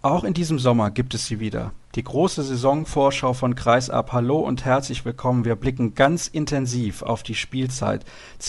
Auch in diesem Sommer gibt es sie wieder. Die große Saisonvorschau von Kreisab. Hallo und herzlich willkommen. Wir blicken ganz intensiv auf die Spielzeit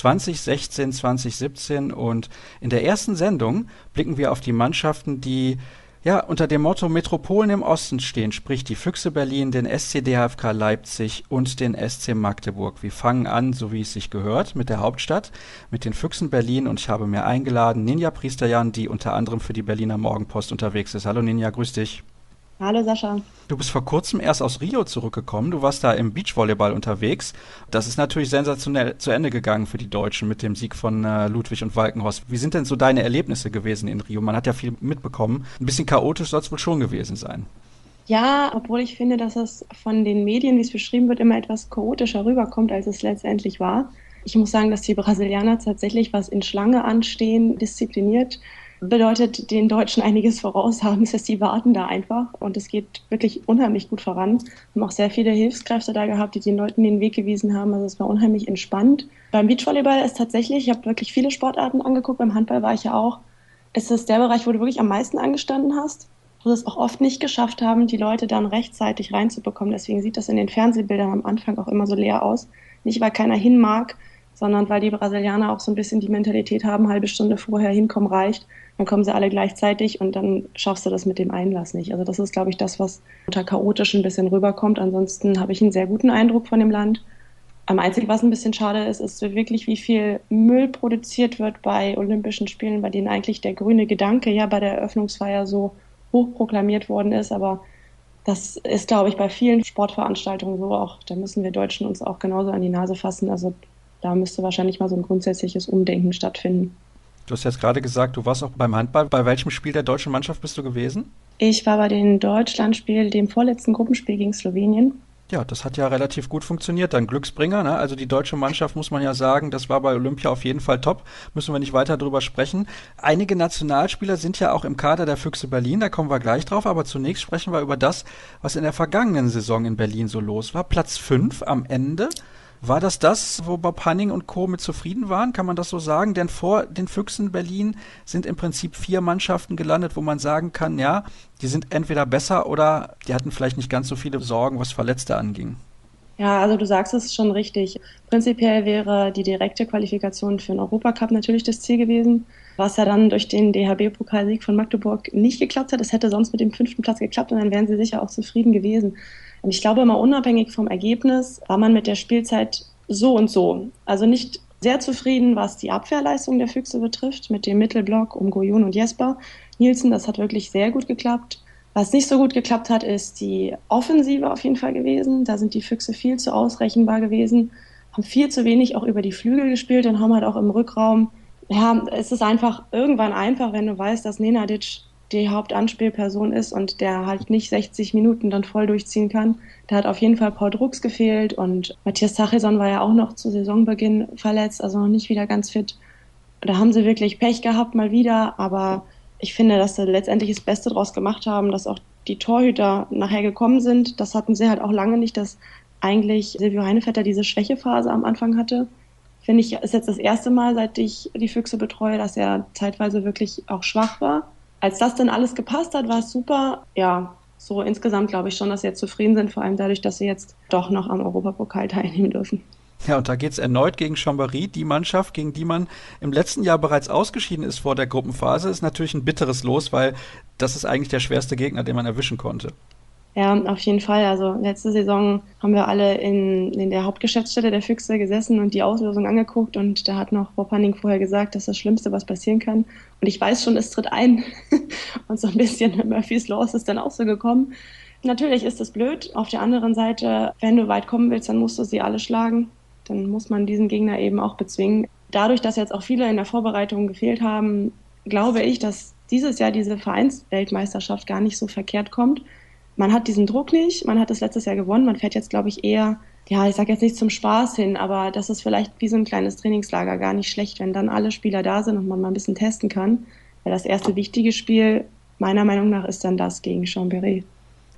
2016/2017 und in der ersten Sendung blicken wir auf die Mannschaften, die unter dem Motto Metropolen im Osten stehen, sprich die Füchse Berlin, den SC DHFK Leipzig und den SC Magdeburg. Wir fangen an, so wie es sich gehört, mit der Hauptstadt, mit den Füchsen Berlin, und ich habe mir eingeladen Ninja Priesterjan, die unter anderem für die Berliner Morgenpost unterwegs ist. Hallo Ninja, grüß dich. Hallo Sascha. Du bist vor kurzem erst aus Rio zurückgekommen. Du warst da im Beachvolleyball unterwegs. Das ist natürlich sensationell zu Ende gegangen für die Deutschen mit dem Sieg von Ludwig und Walkenhorst. Wie sind denn so deine Erlebnisse gewesen in Rio? Man hat ja viel mitbekommen. Ein bisschen chaotisch soll es wohl schon gewesen sein. Ja, obwohl ich finde, dass es von den Medien, wie es beschrieben wird, immer etwas chaotischer rüberkommt, als es letztendlich war. Ich muss sagen, dass die Brasilianer tatsächlich, was in Schlange anstehen, diszipliniert, bedeutet den Deutschen einiges voraus haben. Das heißt, die warten da einfach und es geht wirklich unheimlich gut voran. Wir haben auch sehr viele Hilfskräfte da gehabt, die den Leuten den Weg gewiesen haben. Also es war unheimlich entspannt. Beim Beachvolleyball ist tatsächlich, ich habe wirklich viele Sportarten angeguckt, beim Handball war ich ja auch, ist es der Bereich, wo du wirklich am meisten angestanden hast, wo sie es auch oft nicht geschafft haben, die Leute dann rechtzeitig reinzubekommen. Deswegen sieht das in den Fernsehbildern am Anfang auch immer so leer aus. Nicht, weil keiner hin mag, sondern weil die Brasilianer auch so ein bisschen die Mentalität haben, halbe Stunde vorher hinkommen reicht. Dann kommen sie alle gleichzeitig und dann schaffst du das mit dem Einlass nicht. Also das ist, glaube ich, das, was unter chaotisch ein bisschen rüberkommt. Ansonsten habe ich einen sehr guten Eindruck von dem Land. Am einzigen, was ein bisschen schade ist, ist wirklich, wie viel Müll produziert wird bei Olympischen Spielen, bei denen eigentlich der grüne Gedanke ja bei der Eröffnungsfeier so hoch proklamiert worden ist. Aber das ist, glaube ich, bei vielen Sportveranstaltungen so auch. Da müssen wir Deutschen uns auch genauso an die Nase fassen. Also da müsste wahrscheinlich mal so ein grundsätzliches Umdenken stattfinden. Du hast jetzt gerade gesagt, du warst auch beim Handball. Bei welchem Spiel der deutschen Mannschaft bist du gewesen? Ich war bei dem Deutschlandspiel, dem vorletzten Gruppenspiel gegen Slowenien. Ja, das hat ja relativ gut funktioniert. Dann Glücksbringer, ne? Also die deutsche Mannschaft, muss man ja sagen, das war bei Olympia auf jeden Fall top. Müssen wir nicht weiter drüber sprechen. Einige Nationalspieler sind ja auch im Kader der Füchse Berlin, da kommen wir gleich drauf. Aber zunächst sprechen wir über das, was in der vergangenen Saison in Berlin so los war. Platz 5 am Ende. War das, wo Bob Hanning und Co. mit zufrieden waren? Kann man das so sagen? Denn vor den Füchsen Berlin sind im Prinzip 4 Mannschaften gelandet, wo man sagen kann, ja, die sind entweder besser oder die hatten vielleicht nicht ganz so viele Sorgen, was Verletzte anging. Ja, also du sagst es schon richtig. Prinzipiell wäre die direkte Qualifikation für den Europacup natürlich das Ziel gewesen, was ja dann durch den DHB-Pokalsieg von Magdeburg nicht geklappt hat. Es hätte sonst mit dem 5. Platz geklappt und dann wären sie sicher auch zufrieden gewesen. Und ich glaube, mal unabhängig vom Ergebnis war man mit der Spielzeit so und so. Also nicht sehr zufrieden, was die Abwehrleistung der Füchse betrifft, mit dem Mittelblock um Goyun und Jesper Nielsen. Das hat wirklich sehr gut geklappt. Was nicht so gut geklappt hat, ist die Offensive auf jeden Fall gewesen. Da sind die Füchse viel zu ausrechenbar gewesen, haben viel zu wenig auch über die Flügel gespielt und haben halt auch im Rückraum, ja, es ist einfach irgendwann einfach, wenn du weißt, dass Nenadic die Hauptanspielperson ist und der halt nicht 60 Minuten dann voll durchziehen kann. Da hat auf jeden Fall Paul Drucks gefehlt und Matthias Zachrisson war ja auch noch zu Saisonbeginn verletzt, also noch nicht wieder ganz fit. Da haben sie wirklich Pech gehabt mal wieder, aber ich finde, dass sie letztendlich das Beste draus gemacht haben, dass auch die Torhüter nachher gekommen sind. Das hatten sie halt auch lange nicht, dass eigentlich Silvio Heinevetter diese Schwächephase am Anfang hatte. Finde ich, ist jetzt das erste Mal, seit ich die Füchse betreue, dass er zeitweise wirklich auch schwach war. Als das dann alles gepasst hat, war es super. Ja, so insgesamt glaube ich schon, dass sie jetzt zufrieden sind, vor allem dadurch, dass sie jetzt doch noch am Europapokal teilnehmen dürfen. Ja, und da geht's erneut gegen Chambéry, die Mannschaft, gegen die man im letzten Jahr bereits ausgeschieden ist vor der Gruppenphase. Ist natürlich ein bitteres Los, weil das ist eigentlich der schwerste Gegner, den man erwischen konnte. Ja, auf jeden Fall. Also letzte Saison haben wir alle in der Hauptgeschäftsstelle der Füchse gesessen und die Auslosung angeguckt und da hat noch Bob Hanning vorher gesagt, das ist das Schlimmste, was passieren kann. Und ich weiß schon, es tritt ein. Und so ein bisschen Murphy's Law ist dann auch so gekommen. Natürlich ist es blöd. Auf der anderen Seite, wenn du weit kommen willst, dann musst du sie alle schlagen. Dann muss man diesen Gegner eben auch bezwingen. Dadurch, dass jetzt auch viele in der Vorbereitung gefehlt haben, glaube ich, dass dieses Jahr diese Vereinsweltmeisterschaft gar nicht so verkehrt kommt. Man hat diesen Druck nicht, man hat das letztes Jahr gewonnen, man fährt jetzt, glaube ich, eher, ja, ich sage jetzt nicht zum Spaß hin, aber das ist vielleicht wie so ein kleines Trainingslager gar nicht schlecht, wenn dann alle Spieler da sind und man mal ein bisschen testen kann. Weil das erste wichtige Spiel, meiner Meinung nach, ist dann das gegen Chambéry.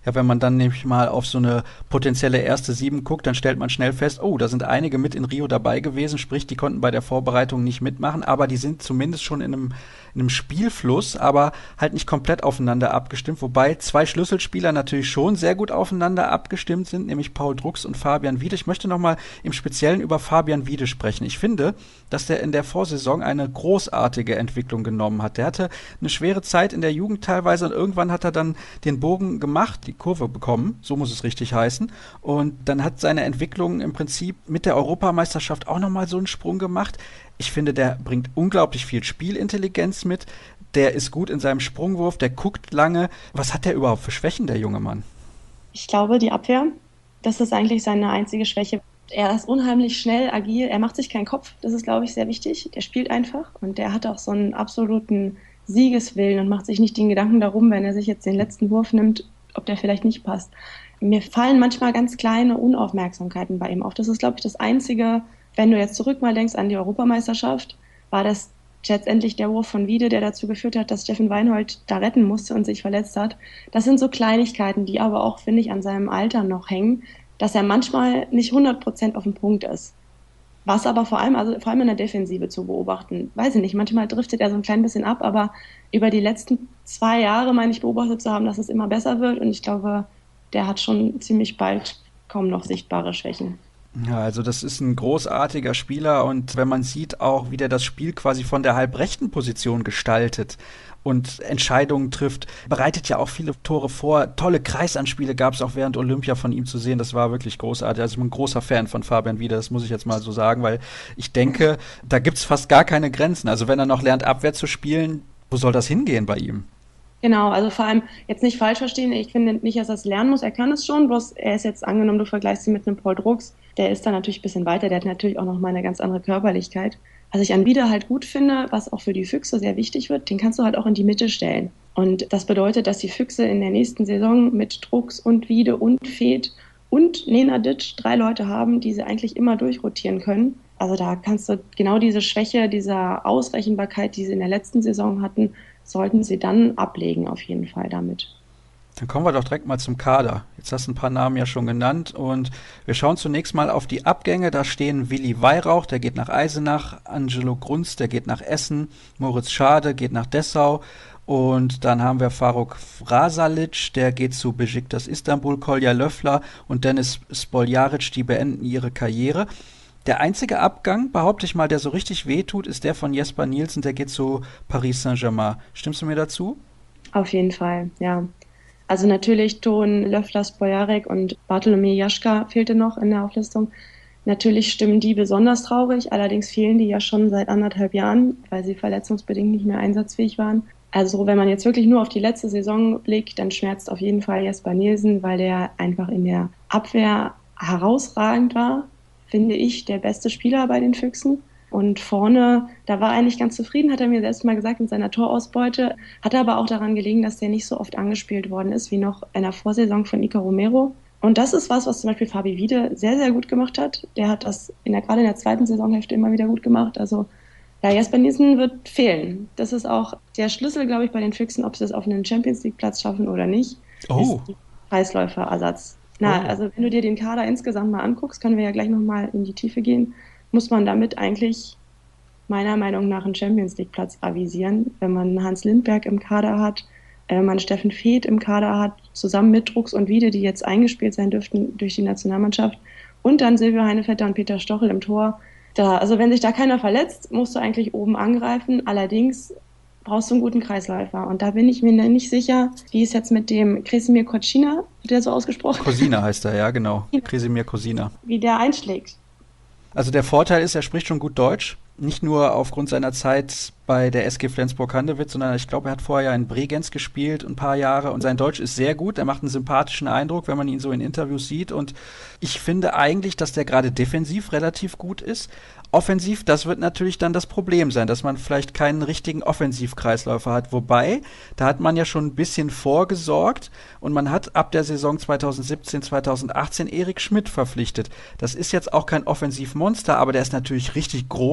Ja, wenn man dann nämlich mal auf so eine potenzielle erste Sieben guckt, dann stellt man schnell fest, oh, da sind einige mit in Rio dabei gewesen, sprich, die konnten bei der Vorbereitung nicht mitmachen, aber die sind zumindest schon in einem Spielfluss, aber halt nicht komplett aufeinander abgestimmt, wobei zwei Schlüsselspieler natürlich schon sehr gut aufeinander abgestimmt sind, nämlich Paul Drucks und Fabian Wiede. Ich möchte nochmal im Speziellen über Fabian Wiede sprechen. Ich finde, dass der in der Vorsaison eine großartige Entwicklung genommen hat. Der hatte eine schwere Zeit in der Jugend teilweise und irgendwann hat er dann den Bogen gemacht, die Kurve bekommen, so muss es richtig heißen. Und dann hat seine Entwicklung im Prinzip mit der Europameisterschaft auch nochmal so einen Sprung gemacht. Ich finde, der bringt unglaublich viel Spielintelligenz mit. Der ist gut in seinem Sprungwurf, der guckt lange. Was hat der überhaupt für Schwächen, der junge Mann? Ich glaube, die Abwehr, das ist eigentlich seine einzige Schwäche. Er ist unheimlich schnell, agil, er macht sich keinen Kopf, das ist, glaube ich, sehr wichtig. Der spielt einfach und der hat auch so einen absoluten Siegeswillen und macht sich nicht den Gedanken darum, wenn er sich jetzt den letzten Wurf nimmt, ob der vielleicht nicht passt. Mir fallen manchmal ganz kleine Unaufmerksamkeiten bei ihm auf. Das ist, glaube ich, das Einzige, wenn du jetzt zurück mal denkst an die Europameisterschaft, war das letztendlich der Wurf von Wiede, der dazu geführt hat, dass Steffen Weinhold da retten musste und sich verletzt hat. Das sind so Kleinigkeiten, die aber auch, finde ich, an seinem Alter noch hängen, dass er manchmal nicht 100% auf dem Punkt ist. Was aber vor allem in der Defensive zu beobachten, weiß ich nicht, manchmal driftet er so ein klein bisschen ab, aber über die letzten 2 Jahre meine ich beobachtet zu haben, dass es immer besser wird und ich glaube, der hat schon ziemlich bald kaum noch sichtbare Schwächen. Ja, also das ist ein großartiger Spieler und wenn man sieht auch, wie der das Spiel quasi von der halbrechten Position gestaltet und Entscheidungen trifft, bereitet ja auch viele Tore vor. Tolle Kreisanspiele gab es auch während Olympia von ihm zu sehen. Das war wirklich großartig. Also ich bin ein großer Fan von Fabian Wiede, das muss ich jetzt mal so sagen, weil ich denke, da gibt's fast gar keine Grenzen. Also wenn er noch lernt, Abwehr zu spielen, wo soll das hingehen bei ihm? Genau, also vor allem jetzt nicht falsch verstehen, ich finde nicht, dass er es lernen muss, er kann es schon, bloß er ist jetzt angenommen, du vergleichst ihn mit einem Paul Drucks, der ist da natürlich ein bisschen weiter, der hat natürlich auch noch mal eine ganz andere Körperlichkeit. Was ich an Wiede halt gut finde, was auch für die Füchse sehr wichtig wird, den kannst du halt auch in die Mitte stellen. Und das bedeutet, dass die Füchse in der nächsten Saison mit Drucks und Wiede und Feth und Nenadic 3 Leute haben, die sie eigentlich immer durchrotieren können. Also da kannst du genau diese Schwäche, dieser Ausrechenbarkeit, die sie in der letzten Saison hatten, sollten sie dann ablegen auf jeden Fall damit. Dann kommen wir doch direkt mal zum Kader. Jetzt hast du ein paar Namen ja schon genannt und wir schauen zunächst mal auf die Abgänge. Da stehen Willi Weihrauch, der geht nach Eisenach, Angelo Grunz, der geht nach Essen, Moritz Schade geht nach Dessau und dann haben wir Faruk Vrasalic, der geht zu Besiktas Istanbul, Kolja Löffler und Dennis Spoljaric, die beenden ihre Karriere. Der einzige Abgang, behaupte ich mal, der so richtig wehtut, ist der von Jesper Nielsen, der geht zu Paris Saint-Germain. Stimmst du mir dazu? Auf jeden Fall, ja. Also natürlich Ton Löffler, Spojarek und Bartolomej Jaschka fehlte noch in der Auflistung. Natürlich stimmen die besonders traurig, allerdings fehlen die ja schon seit 1,5 Jahren, weil sie verletzungsbedingt nicht mehr einsatzfähig waren. Also wenn man jetzt wirklich nur auf die letzte Saison blickt, dann schmerzt auf jeden Fall Jesper Nielsen, weil der einfach in der Abwehr herausragend war, finde ich, der beste Spieler bei den Füchsen. Und vorne, da war er eigentlich ganz zufrieden, hat er mir selbst mal gesagt, mit seiner Torausbeute. Hat aber auch daran gelegen, dass der nicht so oft angespielt worden ist, wie noch in der Vorsaison von Iker Romero. Und das ist was zum Beispiel Fabi Wiede sehr, sehr gut gemacht hat. Der hat das gerade in der zweiten Saisonhälfte immer wieder gut gemacht. Also ja, Jesper Nielsen wird fehlen. Das ist auch der Schlüssel, glaube ich, bei den Füchsen, ob sie es auf einen Champions-League-Platz schaffen oder nicht, ist die Kreisläuferersatz. Also wenn du dir den Kader insgesamt mal anguckst, können wir ja gleich nochmal in die Tiefe gehen, muss man damit eigentlich meiner Meinung nach einen Champions-League-Platz avisieren, wenn man Hans Lindberg im Kader hat, wenn man Steffen Feth im Kader hat, zusammen mit Drucks und Wiede, die jetzt eingespielt sein dürften durch die Nationalmannschaft und dann Silvio Heinevetter und Peter Stochel im Tor. Also wenn sich da keiner verletzt, musst du eigentlich oben angreifen, allerdings brauchst du einen guten Kreisläufer und da bin ich mir nicht sicher, wie es jetzt mit dem Kresimir Kocina, wird der so ausgesprochen? Kosina heißt er, ja genau, Kresimir Kosina. Wie der einschlägt. Also der Vorteil ist, er spricht schon gut Deutsch. Nicht nur aufgrund seiner Zeit bei der SG Flensburg-Handewitt, sondern ich glaube, er hat vorher ja in Bregenz gespielt, ein paar Jahre. Und sein Deutsch ist sehr gut. Er macht einen sympathischen Eindruck, wenn man ihn so in Interviews sieht. Und ich finde eigentlich, dass der gerade defensiv relativ gut ist. Offensiv, das wird natürlich dann das Problem sein, dass man vielleicht keinen richtigen Offensivkreisläufer hat. Wobei, da hat man ja schon ein bisschen vorgesorgt und man hat ab der Saison 2017, 2018 Erik Schmidt verpflichtet. Das ist jetzt auch kein Offensivmonster, aber der ist natürlich richtig groß.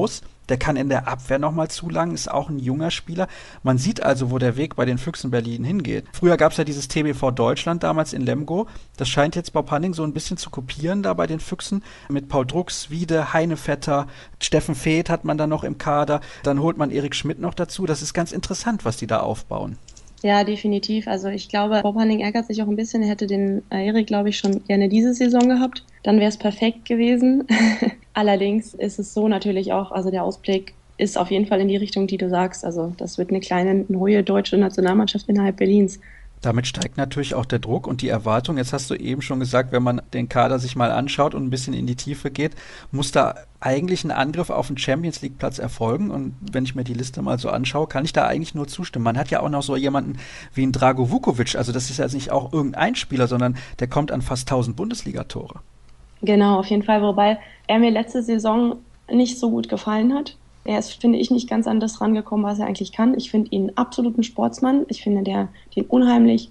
Der kann in der Abwehr nochmal zulangen, ist auch ein junger Spieler. Man sieht also, wo der Weg bei den Füchsen Berlin hingeht. Früher gab es ja dieses TBV Deutschland damals in Lemgo. Das scheint jetzt Bob Hanning so ein bisschen zu kopieren da bei den Füchsen. Mit Paul Drucks, Wiede, Heinevetter, Steffen Feeth hat man da noch im Kader. Dann holt man Erik Schmidt noch dazu. Das ist ganz interessant, was die da aufbauen. Ja, definitiv. Also ich glaube, Bob Hanning ärgert sich auch ein bisschen. Er hätte den Erik, glaube ich, schon gerne diese Saison gehabt. Dann wäre es perfekt gewesen. Allerdings ist es so natürlich auch, also der Ausblick ist auf jeden Fall in die Richtung, die du sagst. Also das wird eine kleine neue deutsche Nationalmannschaft innerhalb Berlins. Damit steigt natürlich auch der Druck und die Erwartung. Jetzt hast du eben schon gesagt, wenn man den Kader sich mal anschaut und ein bisschen in die Tiefe geht, muss da eigentlich ein Angriff auf den Champions-League-Platz erfolgen. Und wenn ich mir die Liste mal so anschaue, kann ich da eigentlich nur zustimmen. Man hat ja auch noch so jemanden wie einen Drago Vukovic. Also das ist ja nicht auch irgendein Spieler, sondern der kommt an fast 1000 Bundesliga-Tore. Genau, auf jeden Fall. Wobei er mir letzte Saison nicht so gut gefallen hat. Er ist, finde ich, nicht ganz an das rangekommen, was er eigentlich kann. Ich finde ihn absoluten Sportsmann. Ich finde den unheimlich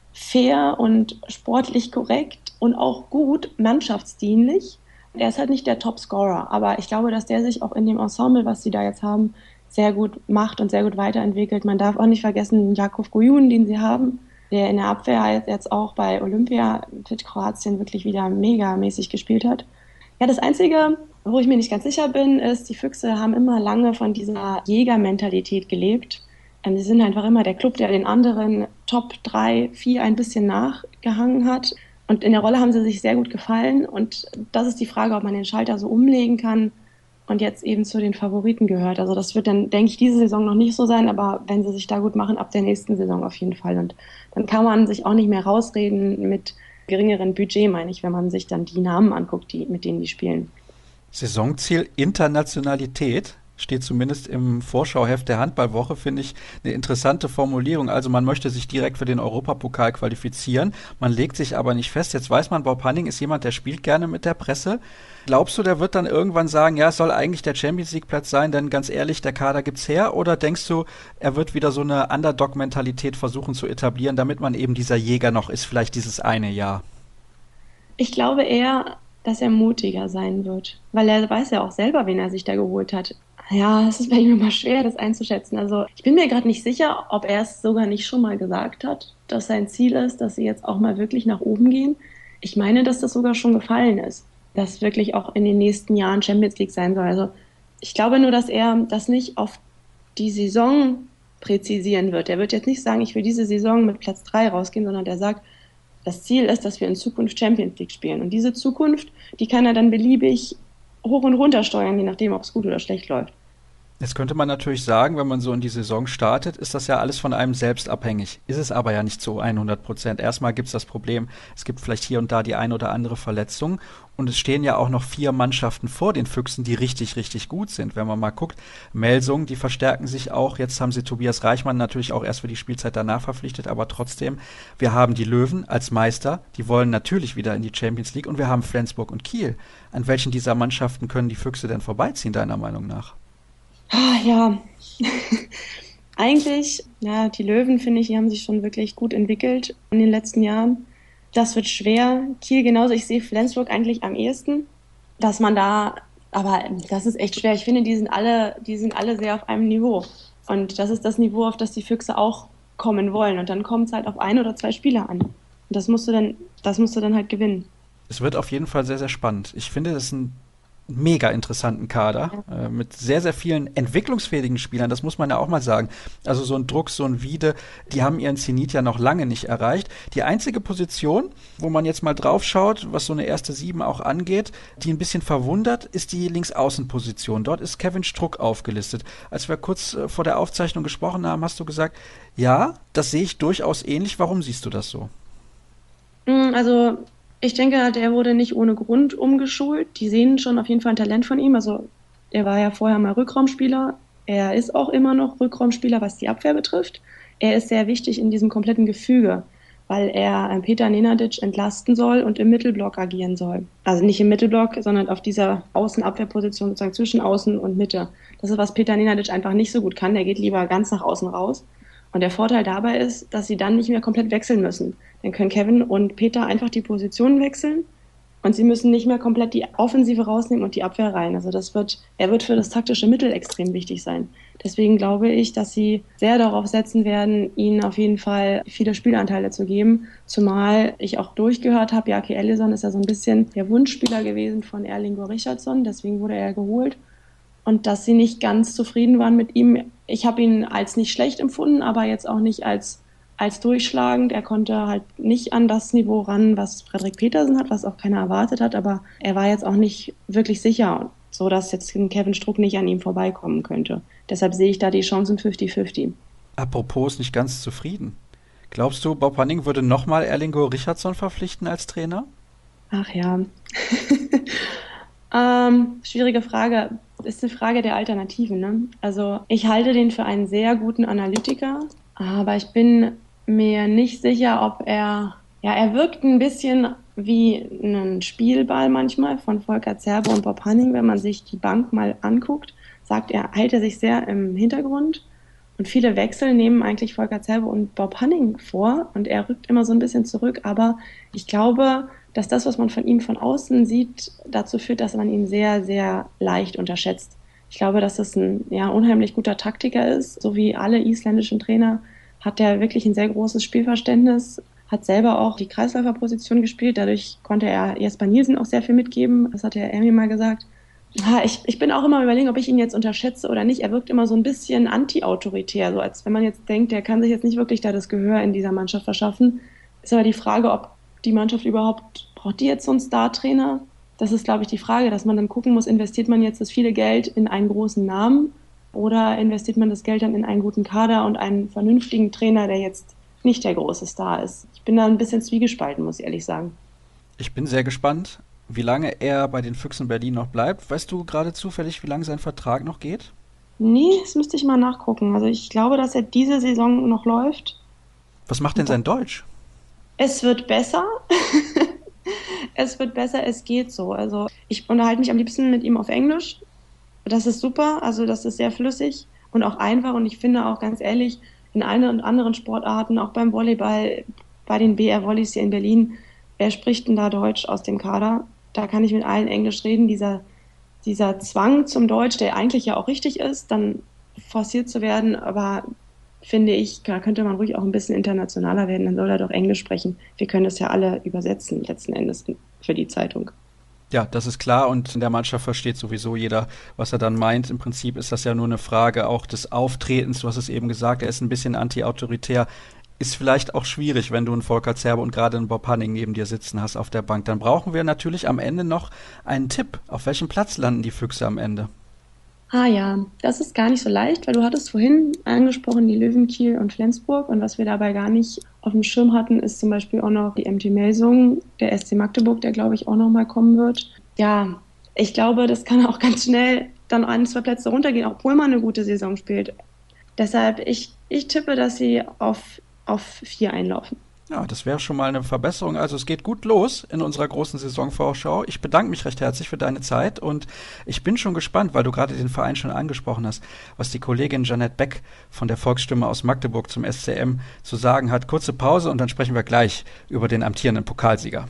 fair und sportlich korrekt und auch gut mannschaftsdienlich. Er ist halt nicht der Topscorer, aber ich glaube, dass der sich auch in dem Ensemble, was sie da jetzt haben, sehr gut macht und sehr gut weiterentwickelt. Man darf auch nicht vergessen, Jakov Gojun, den sie haben, der in der Abwehr jetzt auch bei Olympia mit Kroatien wirklich wieder megamäßig gespielt hat. Ja, das Einzige, wo ich mir nicht ganz sicher bin, ist, die Füchse haben immer lange von dieser Jägermentalität gelebt. Sie sind einfach immer der Club, der den anderen Top 3, 4 ein bisschen nachgehangen hat. Und in der Rolle haben sie sich sehr gut gefallen. Und das ist die Frage, ob man den Schalter so umlegen kann und jetzt eben zu den Favoriten gehört. Also das wird dann, denke ich, diese Saison noch nicht so sein, aber wenn sie sich da gut machen, ab der nächsten Saison auf jeden Fall. Und dann kann man sich auch nicht mehr rausreden mit geringeren Budget, meine ich, wenn man sich dann die Namen anguckt, mit denen die spielen. Saisonziel Internationalität steht zumindest im Vorschauheft der Handballwoche, finde ich eine interessante Formulierung. Also man möchte sich direkt für den Europapokal qualifizieren, man legt sich aber nicht fest. Jetzt weiß man, Bob Hanning ist jemand, der spielt gerne mit der Presse. Glaubst du, der wird dann irgendwann sagen, ja, es soll eigentlich der Champions-League-Platz sein, denn ganz ehrlich, der Kader gibt's her? Oder denkst du, er wird wieder so eine Underdog-Mentalität versuchen zu etablieren, damit man eben dieser Jäger noch ist, vielleicht dieses eine Jahr? Ich glaube eher, dass er mutiger sein wird, weil er weiß ja auch selber, wen er sich da geholt hat. Ja, es ist bei ihm immer schwer, das einzuschätzen. Also ich bin mir gerade nicht sicher, ob er es sogar nicht schon mal gesagt hat, dass sein Ziel ist, dass sie jetzt auch mal wirklich nach oben gehen. Ich meine, dass das sogar schon gefallen ist, dass wirklich auch in den nächsten Jahren Champions League sein soll. Also ich glaube nur, dass er das nicht auf die Saison präzisieren wird. Er wird jetzt nicht sagen, ich will diese Saison mit Platz 3 rausgehen, sondern der sagt, das Ziel ist, dass wir in Zukunft Champions League spielen. Und diese Zukunft, die kann er dann beliebig hoch und runter steuern, je nachdem, ob es gut oder schlecht läuft. Jetzt könnte man natürlich sagen, wenn man so in die Saison startet, ist das ja alles von einem selbst abhängig. Ist es aber ja nicht zu 100%. Erstmal gibt es das Problem, es gibt vielleicht hier und da die ein oder andere Verletzung. Und es stehen ja auch noch 4 Mannschaften vor den Füchsen, die richtig, richtig gut sind. Wenn man mal guckt, Melsung, die verstärken sich auch. Jetzt haben sie Tobias Reichmann natürlich auch erst für die Spielzeit danach verpflichtet. Aber trotzdem, wir haben die Löwen als Meister. Die wollen natürlich wieder in die Champions League. Und wir haben Flensburg und Kiel. An welchen dieser Mannschaften können die Füchse denn vorbeiziehen, deiner Meinung nach? Ah, ja, eigentlich, ja, die Löwen, finde ich, die haben sich schon wirklich gut entwickelt in den letzten Jahren. Das wird schwer. Kiel genauso. Ich sehe Flensburg eigentlich am ehesten, dass man da, aber das ist echt schwer. Ich finde, die sind alle sehr auf einem Niveau. Und das ist das Niveau, auf das die Füchse auch kommen wollen. Und dann kommt es halt auf 1 oder 2 Spieler an. Und das musst du dann halt gewinnen. Es wird auf jeden Fall sehr, sehr spannend. Ich finde, das ist ein mega interessanten Kader mit sehr, sehr vielen entwicklungsfähigen Spielern, das muss man ja auch mal sagen. Also so ein Druck, so ein Wiede, die haben ihren Zenit ja noch lange nicht erreicht. Die einzige Position, wo man jetzt mal drauf schaut, was so eine erste 7 auch angeht, die ein bisschen verwundert, ist die Linksaußenposition. Dort ist Kevin Struck aufgelistet. Als wir kurz vor der Aufzeichnung gesprochen haben, hast du gesagt, ja, das sehe ich durchaus ähnlich. Warum siehst du das so? Also ich denke, der wurde nicht ohne Grund umgeschult. Die sehen schon auf jeden Fall ein Talent von ihm. Also er war ja vorher mal Rückraumspieler. Er ist auch immer noch Rückraumspieler, was die Abwehr betrifft. Er ist sehr wichtig in diesem kompletten Gefüge, weil er Peter Nenadic entlasten soll und im Mittelblock agieren soll. Also nicht im Mittelblock, sondern auf dieser Außenabwehrposition sozusagen zwischen Außen und Mitte. Das ist, was Peter Nenadic einfach nicht so gut kann. Der geht lieber ganz nach außen raus. Und der Vorteil dabei ist, dass sie dann nicht mehr komplett wechseln müssen. Dann können Kevin und Peter einfach die Positionen wechseln Und sie müssen nicht mehr komplett die Offensive rausnehmen und die Abwehr rein. Also er wird für das taktische Mittel extrem wichtig sein. Deswegen glaube ich, dass sie sehr darauf setzen werden, ihnen auf jeden Fall viele Spielanteile zu geben. Zumal ich auch durchgehört habe, Jaki Ellison ist ja so ein bisschen der Wunschspieler gewesen von Erlingo Richardsson. Deswegen wurde er geholt. Und dass sie nicht ganz zufrieden waren mit ihm. Ich habe ihn als nicht schlecht empfunden, aber jetzt auch nicht als durchschlagend. Er konnte halt nicht an das Niveau ran, was Frederik Petersen hat, was auch keiner erwartet hat, aber er war jetzt auch nicht wirklich sicher, so dass jetzt ein Kevin Struck nicht an ihm vorbeikommen könnte. Deshalb sehe ich da die Chancen 50-50. Apropos nicht ganz zufrieden. Glaubst du, Bob Hanning würde nochmal Erlingo Richardsson verpflichten als Trainer? Ach ja. Schwierige Frage. Ist eine Frage der Alternativen, ne? Also ich halte den für einen sehr guten Analytiker, aber ich bin mir nicht sicher, ob er wirkt ein bisschen wie ein Spielball manchmal von Volker Zerbe und Bob Hanning, wenn man sich die Bank mal anguckt, hält er sich sehr im Hintergrund und viele Wechsel nehmen eigentlich Volker Zerbe und Bob Hanning vor und er rückt immer so ein bisschen zurück, aber ich glaube, dass das, was man von ihm von außen sieht, dazu führt, dass man ihn sehr, sehr leicht unterschätzt. Ich glaube, dass das ein unheimlich guter Taktiker ist. So wie alle isländischen Trainer hat er wirklich ein sehr großes Spielverständnis, hat selber auch die Kreisläuferposition gespielt. Dadurch konnte er Jesper Nielsen auch sehr viel mitgeben. Das hat ja Amy mal gesagt. Ich bin auch immer überlegen, ob ich ihn jetzt unterschätze oder nicht. Er wirkt immer so ein bisschen anti-autoritär, so als wenn man jetzt denkt, der kann sich jetzt nicht wirklich da das Gehör in dieser Mannschaft verschaffen. Ist aber die Frage, ob die Mannschaft braucht die jetzt so einen Star-Trainer? Das ist, glaube ich, die Frage, dass man dann gucken muss, investiert man jetzt das viele Geld in einen großen Namen oder investiert man das Geld dann in einen guten Kader und einen vernünftigen Trainer, der jetzt nicht der große Star ist? Ich bin da ein bisschen zwiegespalten, muss ich ehrlich sagen. Ich bin sehr gespannt, wie lange er bei den Füchsen Berlin noch bleibt. Weißt du gerade zufällig, wie lange sein Vertrag noch geht? Nee, das müsste ich mal nachgucken. Also ich glaube, dass er diese Saison noch läuft. Was macht denn sein Deutsch? Es wird besser. Es wird besser, es geht so. Also ich unterhalte mich am liebsten mit ihm auf Englisch. Das ist super, also das ist sehr flüssig und auch einfach. Und ich finde auch ganz ehrlich, in allen und anderen Sportarten, auch beim Volleyball, bei den BR-Volleys hier in Berlin, wer spricht denn da Deutsch aus dem Kader? Da kann ich mit allen Englisch reden. Dieser Zwang zum Deutsch, der eigentlich ja auch richtig ist, dann forciert zu werden, aber finde ich, da könnte man ruhig auch ein bisschen internationaler werden, dann soll er doch Englisch sprechen. Wir können das ja alle übersetzen, letzten Endes für die Zeitung. Ja, das ist klar und in der Mannschaft versteht sowieso jeder, was er dann meint. Im Prinzip ist das ja nur eine Frage auch des Auftretens. Du hast es eben gesagt, er ist ein bisschen anti-autoritär. Ist vielleicht auch schwierig, wenn du einen Volker Zerbe und gerade einen Bob Hanning neben dir sitzen hast auf der Bank. Dann brauchen wir natürlich am Ende noch einen Tipp. Auf welchem Platz landen die Füchse am Ende? Ah ja, das ist gar nicht so leicht, weil du hattest vorhin angesprochen, die Löwen Kiel und Flensburg und was wir dabei gar nicht auf dem Schirm hatten, ist zum Beispiel auch noch die MT Melsungen, der SC Magdeburg, der glaube ich auch noch mal kommen wird. Ja, ich glaube, das kann auch ganz schnell dann ein, zwei Plätze runtergehen, obwohl man eine gute Saison spielt. Deshalb, ich tippe, dass sie auf 4 einlaufen. Ja, das wäre schon mal eine Verbesserung. Also es geht gut los in unserer großen Saisonvorschau. Ich bedanke mich recht herzlich für deine Zeit und ich bin schon gespannt, weil du gerade den Verein schon angesprochen hast, was die Kollegin Jeanette Beck von der Volksstimme aus Magdeburg zum SCM zu sagen hat. Kurze Pause und dann sprechen wir gleich über den amtierenden Pokalsieger.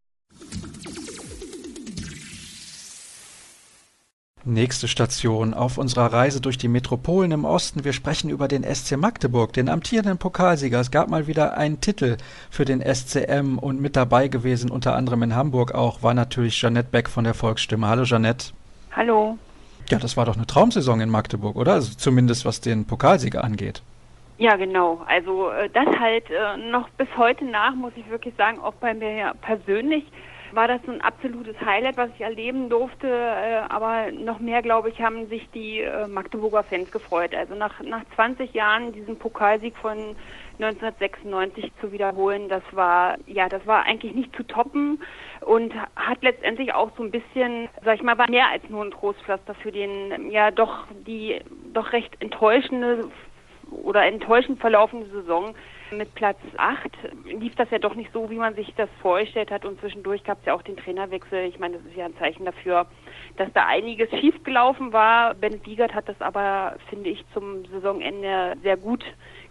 Nächste Station auf unserer Reise durch die Metropolen im Osten. Wir sprechen über den SC Magdeburg, den amtierenden Pokalsieger. Es gab mal wieder einen Titel für den SCM und mit dabei gewesen, unter anderem in Hamburg auch, war natürlich Jeanette Beck von der Volksstimme. Hallo Jeanette. Hallo. Ja, das war doch eine Traumsaison in Magdeburg, oder? Also zumindest was den Pokalsieger angeht. Ja, genau. Also das halt noch bis heute nach, muss ich wirklich sagen, auch bei mir persönlich war das so ein absolutes Highlight, was ich erleben durfte. Aber noch mehr, glaube ich, haben sich die Magdeburger Fans gefreut. Also nach 20 Jahren diesen Pokalsieg von 1996 zu wiederholen, das war eigentlich nicht zu toppen und hat letztendlich auch so ein bisschen, sag ich mal, war mehr als nur ein Trostpflaster für den doch recht enttäuschend verlaufende Saison. Mit Platz 8 lief das ja doch nicht so, wie man sich das vorgestellt hat und zwischendurch gab es ja auch den Trainerwechsel. Ich meine, das ist ja ein Zeichen dafür, dass da einiges schiefgelaufen war. Bennett Wiegert hat das aber, finde ich, zum Saisonende sehr gut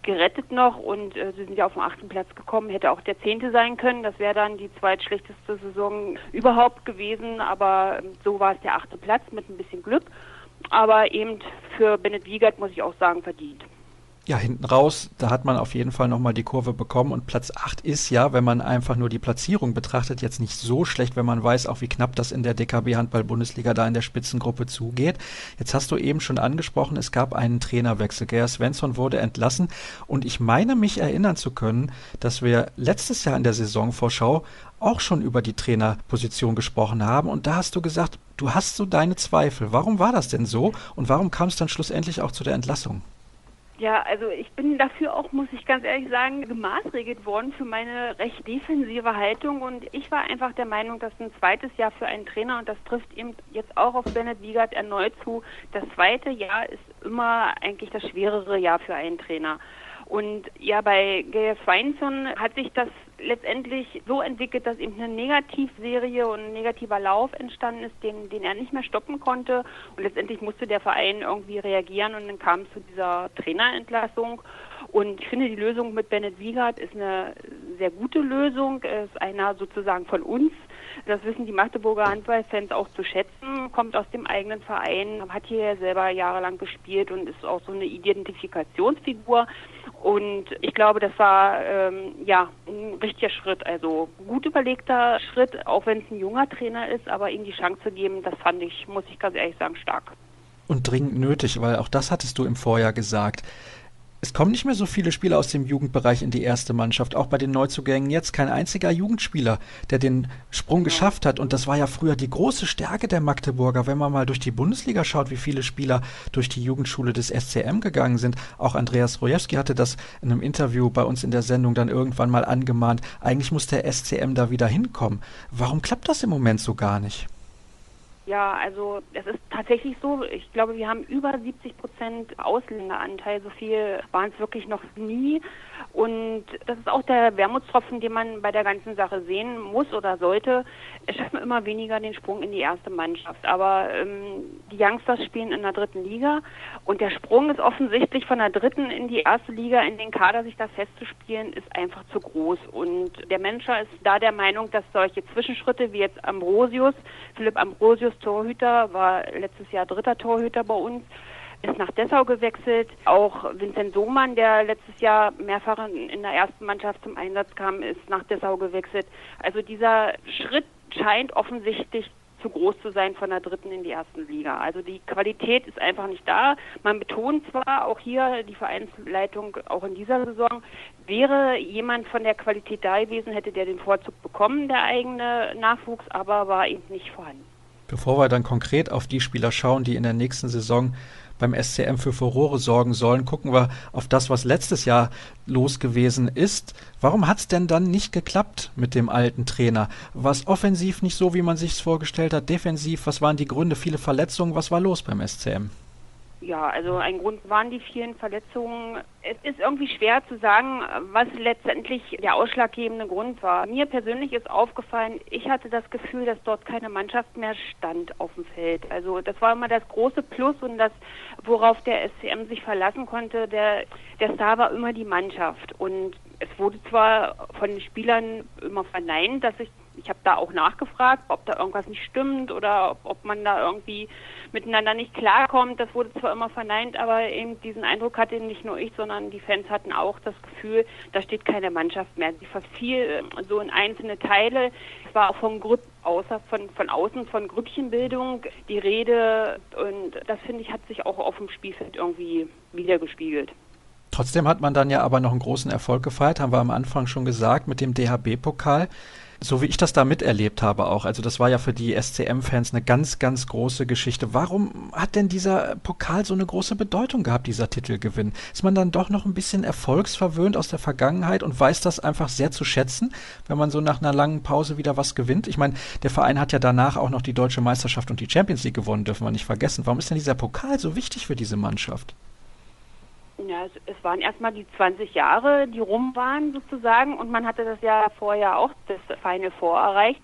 gerettet noch und sie sind ja auf den 8. Platz gekommen, hätte auch der 10. sein können. Das wäre dann die zweitschlechteste Saison überhaupt gewesen, aber so war es der 8. Platz mit ein bisschen Glück. Aber eben für Bennett Wiegert, muss ich auch sagen, verdient. Ja, hinten raus, da hat man auf jeden Fall nochmal die Kurve bekommen und Platz 8 ist ja, wenn man einfach nur die Platzierung betrachtet, jetzt nicht so schlecht, wenn man weiß, auch wie knapp das in der DKB Handball-Bundesliga da in der Spitzengruppe zugeht. Jetzt hast du eben schon angesprochen, es gab einen Trainerwechsel. Geir Svensson wurde entlassen und ich meine mich erinnern zu können, dass wir letztes Jahr in der Saisonvorschau auch schon über die Trainerposition gesprochen haben und da hast du gesagt, du hast so deine Zweifel. Warum war das denn so und warum kam es dann schlussendlich auch zu der Entlassung? Ja, also ich bin dafür auch, muss ich ganz ehrlich sagen, gemaßregelt worden für meine recht defensive Haltung und ich war einfach der Meinung, dass ein zweites Jahr für einen Trainer, und das trifft eben jetzt auch auf Bennett Wiegert erneut zu, das zweite Jahr ist immer eigentlich das schwerere Jahr für einen Trainer. Und ja, bei Geir Svensson hat sich das letztendlich so entwickelt, dass eben eine Negativserie und ein negativer Lauf entstanden ist, den er nicht mehr stoppen konnte. Und letztendlich musste der Verein irgendwie reagieren und dann kam es zu dieser Trainerentlassung. Und ich finde, die Lösung mit Bennett Wiegert ist eine sehr gute Lösung, ist einer sozusagen von uns. Das wissen die Magdeburger Handballfans auch zu schätzen, kommt aus dem eigenen Verein, hat hier selber jahrelang gespielt und ist auch so eine Identifikationsfigur. Und ich glaube, das war ein richtiger Schritt, also gut überlegter Schritt, auch wenn es ein junger Trainer ist, aber ihm die Chance zu geben, das fand ich, muss ich ganz ehrlich sagen, stark. Und dringend nötig, weil auch das hattest du im Vorjahr gesagt. Es kommen nicht mehr so viele Spieler aus dem Jugendbereich in die erste Mannschaft, auch bei den Neuzugängen jetzt kein einziger Jugendspieler, der den Sprung geschafft hat. Und das war ja früher die große Stärke der Magdeburger, wenn man mal durch die Bundesliga schaut, wie viele Spieler durch die Jugendschule des SCM gegangen sind. Auch Andreas Rojewski hatte das in einem Interview bei uns in der Sendung dann irgendwann mal angemahnt. Eigentlich muss der SCM da wieder hinkommen. Warum klappt das im Moment so gar nicht? Ja, also es ist tatsächlich so, ich glaube, wir haben über 70% Ausländeranteil, so viel waren es wirklich noch nie. Und das ist auch der Wermutstropfen, den man bei der ganzen Sache sehen muss oder sollte. Es schaffen immer weniger den Sprung in die erste Mannschaft. Aber die Youngsters spielen in der 3. Liga und der Sprung ist offensichtlich von der 3. in die 1. Liga in den Kader, sich da festzuspielen, ist einfach zu groß. Und der Manager ist da der Meinung, dass solche Zwischenschritte wie jetzt Philipp Ambrosius, Torhüter, war letztes Jahr 3. Torhüter bei uns, ist nach Dessau gewechselt. Auch Vincent Sohmann, der letztes Jahr mehrfach in der ersten Mannschaft zum Einsatz kam, ist nach Dessau gewechselt. Also dieser Schritt scheint offensichtlich zu groß zu sein von der 3. in die 1. Liga. Also die Qualität ist einfach nicht da. Man betont zwar auch hier, die Vereinsleitung auch in dieser Saison, wäre jemand von der Qualität da gewesen, hätte der den Vorzug bekommen, der eigene Nachwuchs, aber war eben nicht vorhanden. Bevor wir dann konkret auf die Spieler schauen, die in der nächsten Saison beim SCM für Furore sorgen sollen, gucken wir auf das, was letztes Jahr los gewesen ist. Warum hat es denn dann nicht geklappt mit dem alten Trainer? War es offensiv nicht so, wie man sich es vorgestellt hat? Defensiv, was waren die Gründe? Viele Verletzungen, was war los beim SCM? Ja, also ein Grund waren die vielen Verletzungen. Es ist irgendwie schwer zu sagen, was letztendlich der ausschlaggebende Grund war. Mir persönlich ist aufgefallen, ich hatte das Gefühl, dass dort keine Mannschaft mehr stand auf dem Feld. Also das war immer das große Plus und das, worauf der SCM sich verlassen konnte. Der Star war immer die Mannschaft. Und es wurde zwar von den Spielern immer verneint, dass ich habe da auch nachgefragt, ob da irgendwas nicht stimmt oder ob man da irgendwie miteinander nicht klarkommt. Das wurde zwar immer verneint, aber eben diesen Eindruck hatte nicht nur ich, sondern die Fans hatten auch das Gefühl, da steht keine Mannschaft mehr. Sie verfiel so in einzelne Teile. Es war auch von außen von Grüppchenbildung die Rede und das, finde ich, hat sich auch auf dem Spielfeld irgendwie wiedergespiegelt. Trotzdem hat man dann ja aber noch einen großen Erfolg gefeiert, haben wir am Anfang schon gesagt, mit dem DHB-Pokal. So wie ich das da miterlebt habe auch. Also das war ja für die SCM-Fans eine ganz, ganz große Geschichte. Warum hat denn dieser Pokal so eine große Bedeutung gehabt, dieser Titelgewinn? Ist man dann doch noch ein bisschen erfolgsverwöhnt aus der Vergangenheit und weiß das einfach sehr zu schätzen, wenn man so nach einer langen Pause wieder was gewinnt? Ich meine, der Verein hat ja danach auch noch die Deutsche Meisterschaft und die Champions League gewonnen, dürfen wir nicht vergessen. Warum ist denn dieser Pokal so wichtig für diese Mannschaft? Ja, es waren erstmal die 20 Jahre, die rum waren sozusagen und man hatte das ja vorher auch das Final Four erreicht.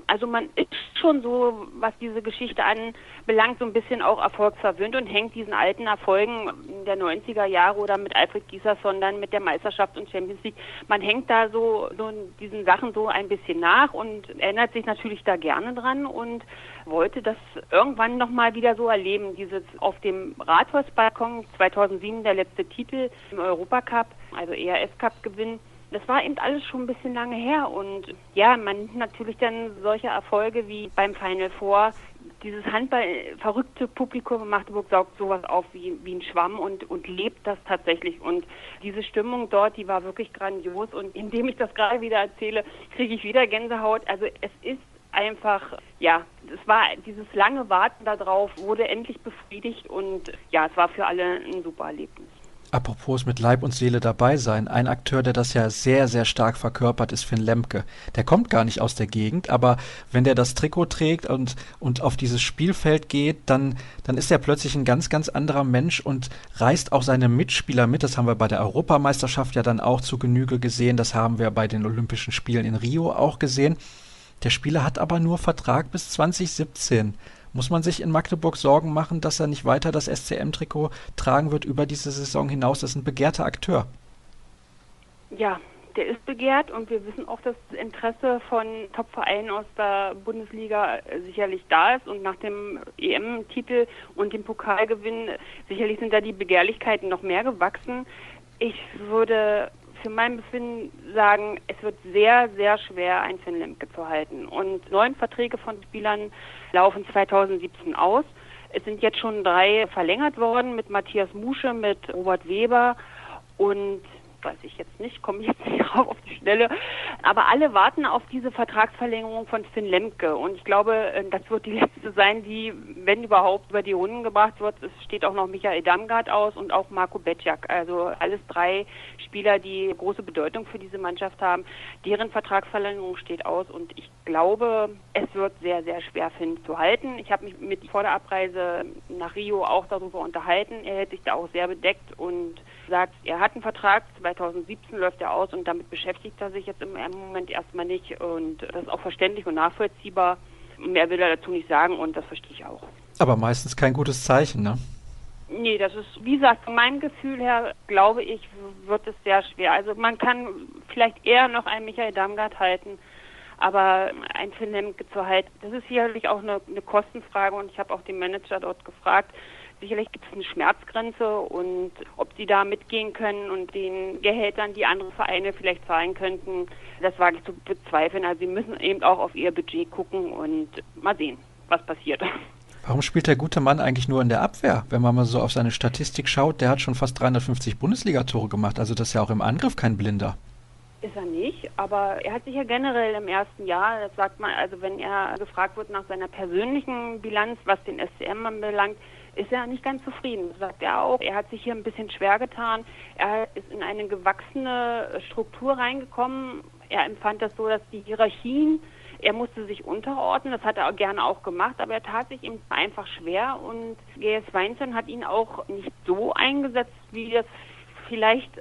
Also man ist schon so, was diese Geschichte anbelangt, so ein bisschen auch erfolgsverwöhnt und hängt diesen alten Erfolgen der 90er Jahre oder mit Alfred Gislason dann mit der Meisterschaft und Champions League. Man hängt da so diesen Sachen so ein bisschen nach und erinnert sich natürlich da gerne dran und wollte das irgendwann nochmal wieder so erleben. Dieses auf dem Rathausbalkon 2007 der letzte Titel im Europacup, also ERF-Cup-Gewinn. Das war eben alles schon ein bisschen lange her und ja, man nimmt natürlich dann solche Erfolge wie beim Final Four. Dieses Handball-verrückte Publikum in Magdeburg saugt sowas auf wie ein Schwamm und lebt das tatsächlich. Und diese Stimmung dort, die war wirklich grandios und indem ich das gerade wieder erzähle, kriege ich wieder Gänsehaut. Also es ist einfach, ja, es war dieses lange Warten darauf, wurde endlich befriedigt und ja, es war für alle ein super Erlebnis. Apropos mit Leib und Seele dabei sein, ein Akteur, der das ja sehr, sehr stark verkörpert, ist Finn Lemke. Der kommt gar nicht aus der Gegend, aber wenn der das Trikot trägt und auf dieses Spielfeld geht, dann ist er plötzlich ein ganz, ganz anderer Mensch und reißt auch seine Mitspieler mit. Das haben wir bei der Europameisterschaft ja dann auch zu Genüge gesehen. Das haben wir bei den Olympischen Spielen in Rio auch gesehen. Der Spieler hat aber nur Vertrag bis 2017. Muss man sich in Magdeburg Sorgen machen, dass er nicht weiter das SCM-Trikot tragen wird über diese Saison hinaus? Das ist ein begehrter Akteur. Ja, der ist begehrt und wir wissen auch, dass das Interesse von Top-Vereinen aus der Bundesliga sicherlich da ist und nach dem EM-Titel und dem Pokalgewinn sicherlich sind da die Begehrlichkeiten noch mehr gewachsen. Ich würde für mein Befinden sagen, es wird sehr, sehr schwer, einen Finn Lemke zu halten. Und 9 Verträge von Spielern laufen 2017 aus. Es sind jetzt schon 3 verlängert worden mit Matthias Musche, mit Robert Weber und weiß ich jetzt nicht, komme ich jetzt nicht drauf auf die Schnelle. Aber alle warten auf diese Vertragsverlängerung von Finn Lemke. Und ich glaube, das wird die letzte sein, die, wenn überhaupt, über die Runden gebracht wird. Es steht auch noch Michael Damgard aus und auch Marco Betjak. Also alles 3 Spieler, die große Bedeutung für diese Mannschaft haben. Deren Vertragsverlängerung steht aus. Und ich glaube, es wird sehr, sehr schwer, Finn zu halten. Ich habe mich vor der Abreise nach Rio auch darüber unterhalten. Er hält sich da auch sehr bedeckt und sagt, er hat einen Vertrag, 2017 läuft er aus und damit beschäftigt er sich jetzt im Moment erstmal nicht und das ist auch verständlich und nachvollziehbar. Mehr will er dazu nicht sagen und das verstehe ich auch. Aber meistens kein gutes Zeichen, ne? Nee, das ist, wie gesagt, von meinem Gefühl her, glaube ich, wird es sehr schwer. Also man kann vielleicht eher noch einen Michael Damgard halten, aber ein Finn Lemke zu halten, das ist sicherlich auch eine Kostenfrage und ich habe auch den Manager dort gefragt, sicherlich gibt es eine Schmerzgrenze und ob sie da mitgehen können und den Gehältern, die andere Vereine vielleicht zahlen könnten, das wage ich zu bezweifeln. Also sie müssen eben auch auf ihr Budget gucken und mal sehen, was passiert. Warum spielt der gute Mann eigentlich nur in der Abwehr? Wenn man mal so auf seine Statistik schaut, der hat schon fast 350 Bundesliga-Tore gemacht, also das ist ja auch im Angriff kein Blinder. Ist er nicht, aber er hat sich ja generell im ersten Jahr, das sagt man, also wenn er gefragt wird nach seiner persönlichen Bilanz, was den SCM anbelangt, ist er nicht ganz zufrieden, das sagt er auch. Er hat sich hier ein bisschen schwer getan. Er ist in eine gewachsene Struktur reingekommen. Er empfand das so, dass die Hierarchien, er musste sich unterordnen, das hat er gerne auch gemacht, aber er tat sich ihm einfach schwer und GS Weinstein hat ihn auch nicht so eingesetzt, wie das vielleicht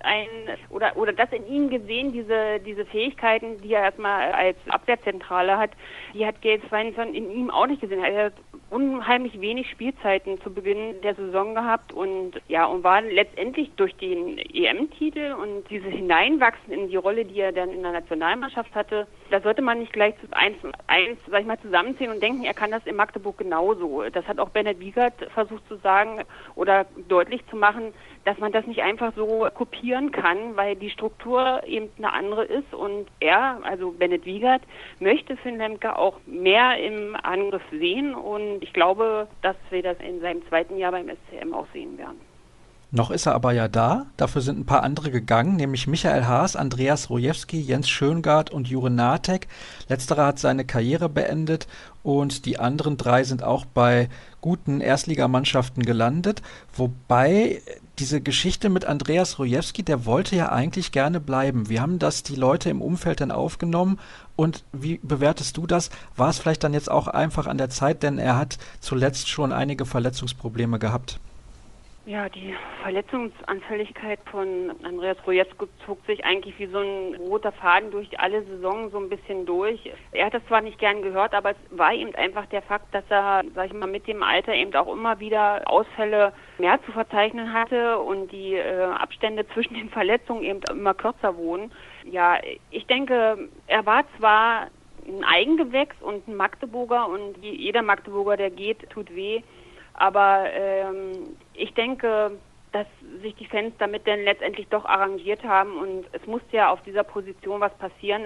oder das in ihm gesehen, diese Fähigkeiten, die er erstmal als Abwehrzentrale hat, die hat Gates Weinstein in ihm auch nicht gesehen. Er hat unheimlich wenig Spielzeiten zu Beginn der Saison gehabt und war letztendlich durch den EM-Titel und dieses Hineinwachsen in die Rolle, die er dann in der Nationalmannschaft hatte, da sollte man nicht gleich eins, sag ich mal, zusammenziehen und denken, er kann das in Magdeburg genauso. Das hat auch Bennett Wiegert versucht zu sagen oder deutlich zu machen, dass man das nicht einfach so kopieren kann, weil die Struktur eben eine andere ist und er, also Bennett Wiegert, möchte Finn Lemke auch mehr im Angriff sehen und ich glaube, dass wir das in seinem 2. Jahr beim SCM auch sehen werden. Noch ist er aber ja da, dafür sind ein paar andere gegangen, nämlich Michael Haas, Andreas Rojewski, Jens Schöngard und Jure Natek. Letzterer hat seine Karriere beendet und die anderen 3 sind auch bei guten Erstligamannschaften gelandet, wobei diese Geschichte mit Andreas Rojewski, der wollte ja eigentlich gerne bleiben. Wie haben das die Leute im Umfeld dann aufgenommen und wie bewertest du das? War es vielleicht dann jetzt auch einfach an der Zeit, denn er hat zuletzt schon einige Verletzungsprobleme gehabt? Ja, die Verletzungsanfälligkeit von Andreas Rojetzko zog sich eigentlich wie so ein roter Faden durch alle Saison so ein bisschen durch. Er hat das zwar nicht gern gehört, aber es war eben einfach der Fakt, dass er, sag ich mal, mit dem Alter eben auch immer wieder Ausfälle mehr zu verzeichnen hatte und die Abstände zwischen den Verletzungen eben immer kürzer wurden. Ja, ich denke, er war zwar ein Eigengewächs und ein Magdeburger und jeder Magdeburger, der geht, tut weh. Aber ich denke, dass sich die Fans damit dann letztendlich doch arrangiert haben und es musste ja auf dieser Position was passieren.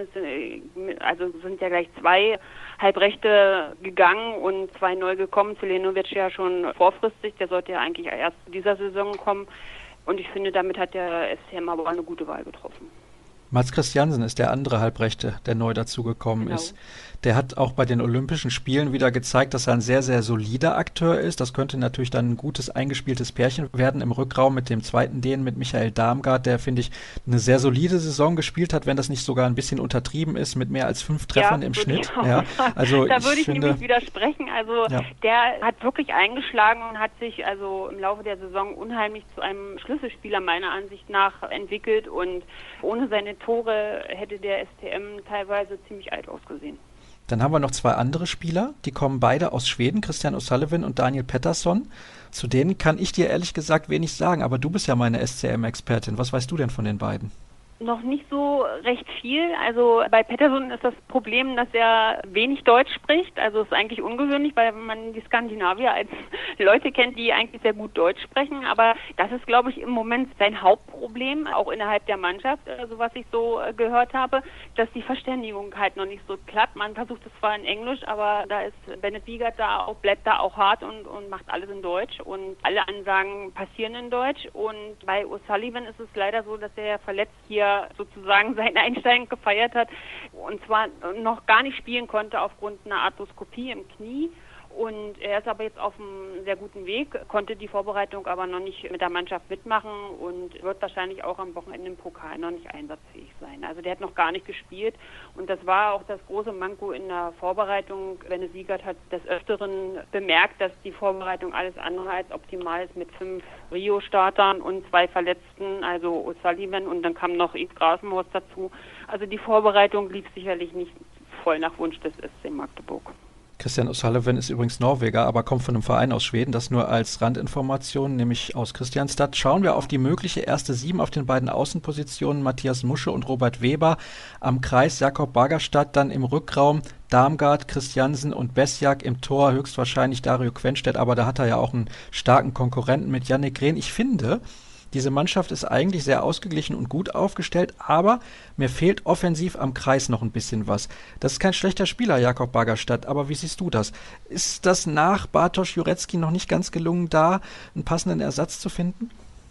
Also sind ja gleich 2 Halbrechte gegangen und 2 neu gekommen. Zelenovic ja schon vorfristig, der sollte ja eigentlich erst in dieser Saison kommen. Und ich finde, damit hat der SCM aber auch eine gute Wahl getroffen. Mats Christiansen ist der andere Halbrechte, der neu dazugekommen ist. Der hat auch bei den Olympischen Spielen wieder gezeigt, dass er ein sehr, sehr solider Akteur ist. Das könnte natürlich dann ein gutes, eingespieltes Pärchen werden im Rückraum mit dem zweiten Dänen, mit Michael Damgaard, der, finde ich, eine sehr solide Saison gespielt hat, wenn das nicht sogar ein bisschen untertrieben ist, mit mehr als 5 Treffern im Schnitt. Ja, also da würde ich nämlich widersprechen. Also der hat wirklich eingeschlagen und hat sich also im Laufe der Saison unheimlich zu einem Schlüsselspieler meiner Ansicht nach entwickelt und ohne seine Tore hätte der STM teilweise ziemlich alt ausgesehen. Dann haben wir noch 2 andere Spieler, die kommen beide aus Schweden, Christian O'Sullivan und Daniel Pettersson. Zu denen kann ich dir ehrlich gesagt wenig sagen, aber du bist ja meine SCM-Expertin. Was weißt du denn von den beiden? Noch nicht so recht viel. Also bei Pettersson ist das Problem, dass er wenig Deutsch spricht. Also ist eigentlich ungewöhnlich, weil man die Skandinavier als Leute kennt, die eigentlich sehr gut Deutsch sprechen. Aber das ist, glaube ich, im Moment sein Hauptproblem, auch innerhalb der Mannschaft, also was ich so gehört habe, dass die Verständigung halt noch nicht so klappt. Man versucht es zwar in Englisch, aber da ist Bennett Wiegert bleibt da auch hart und macht alles in Deutsch. Und alle Ansagen passieren in Deutsch. Und bei O'Sullivan ist es leider so, dass er verletzt hier sozusagen sein Einsteigen gefeiert hat und zwar noch gar nicht spielen konnte aufgrund einer Arthroskopie im Knie. Und er ist aber jetzt auf einem sehr guten Weg, konnte die Vorbereitung aber noch nicht mit der Mannschaft mitmachen und wird wahrscheinlich auch am Wochenende im Pokal noch nicht einsatzfähig sein. Also der hat noch gar nicht gespielt und das war auch das große Manko in der Vorbereitung. Bennett Wiegert hat des Öfteren bemerkt, dass die Vorbereitung alles andere als optimal ist mit 5 Rio-Startern und 2 Verletzten, also O'Sullivan und dann kam noch Yves Grasenhorst dazu. Also die Vorbereitung lief sicherlich nicht voll nach Wunsch des SC Magdeburg. Christian O'Sullivan ist übrigens Norweger, aber kommt von einem Verein aus Schweden, das nur als Randinformation, nämlich aus Kristianstad. Schauen wir auf die mögliche erste 7 auf den beiden Außenpositionen, Matthias Musche und Robert Weber. Am Kreis Jakob Bagerstadt, dann im Rückraum Damgaard, Christiansen und Besjak, im Tor höchstwahrscheinlich Dario Quenstedt, aber da hat er ja auch einen starken Konkurrenten mit Yannick Rehn. Ich finde, diese Mannschaft ist eigentlich sehr ausgeglichen und gut aufgestellt, aber mir fehlt offensiv am Kreis noch ein bisschen was. Das ist kein schlechter Spieler, Jakob Bagerstadt, aber wie siehst du das? Ist das nach Bartosz Jurecki noch nicht ganz gelungen, da einen passenden Ersatz zu finden?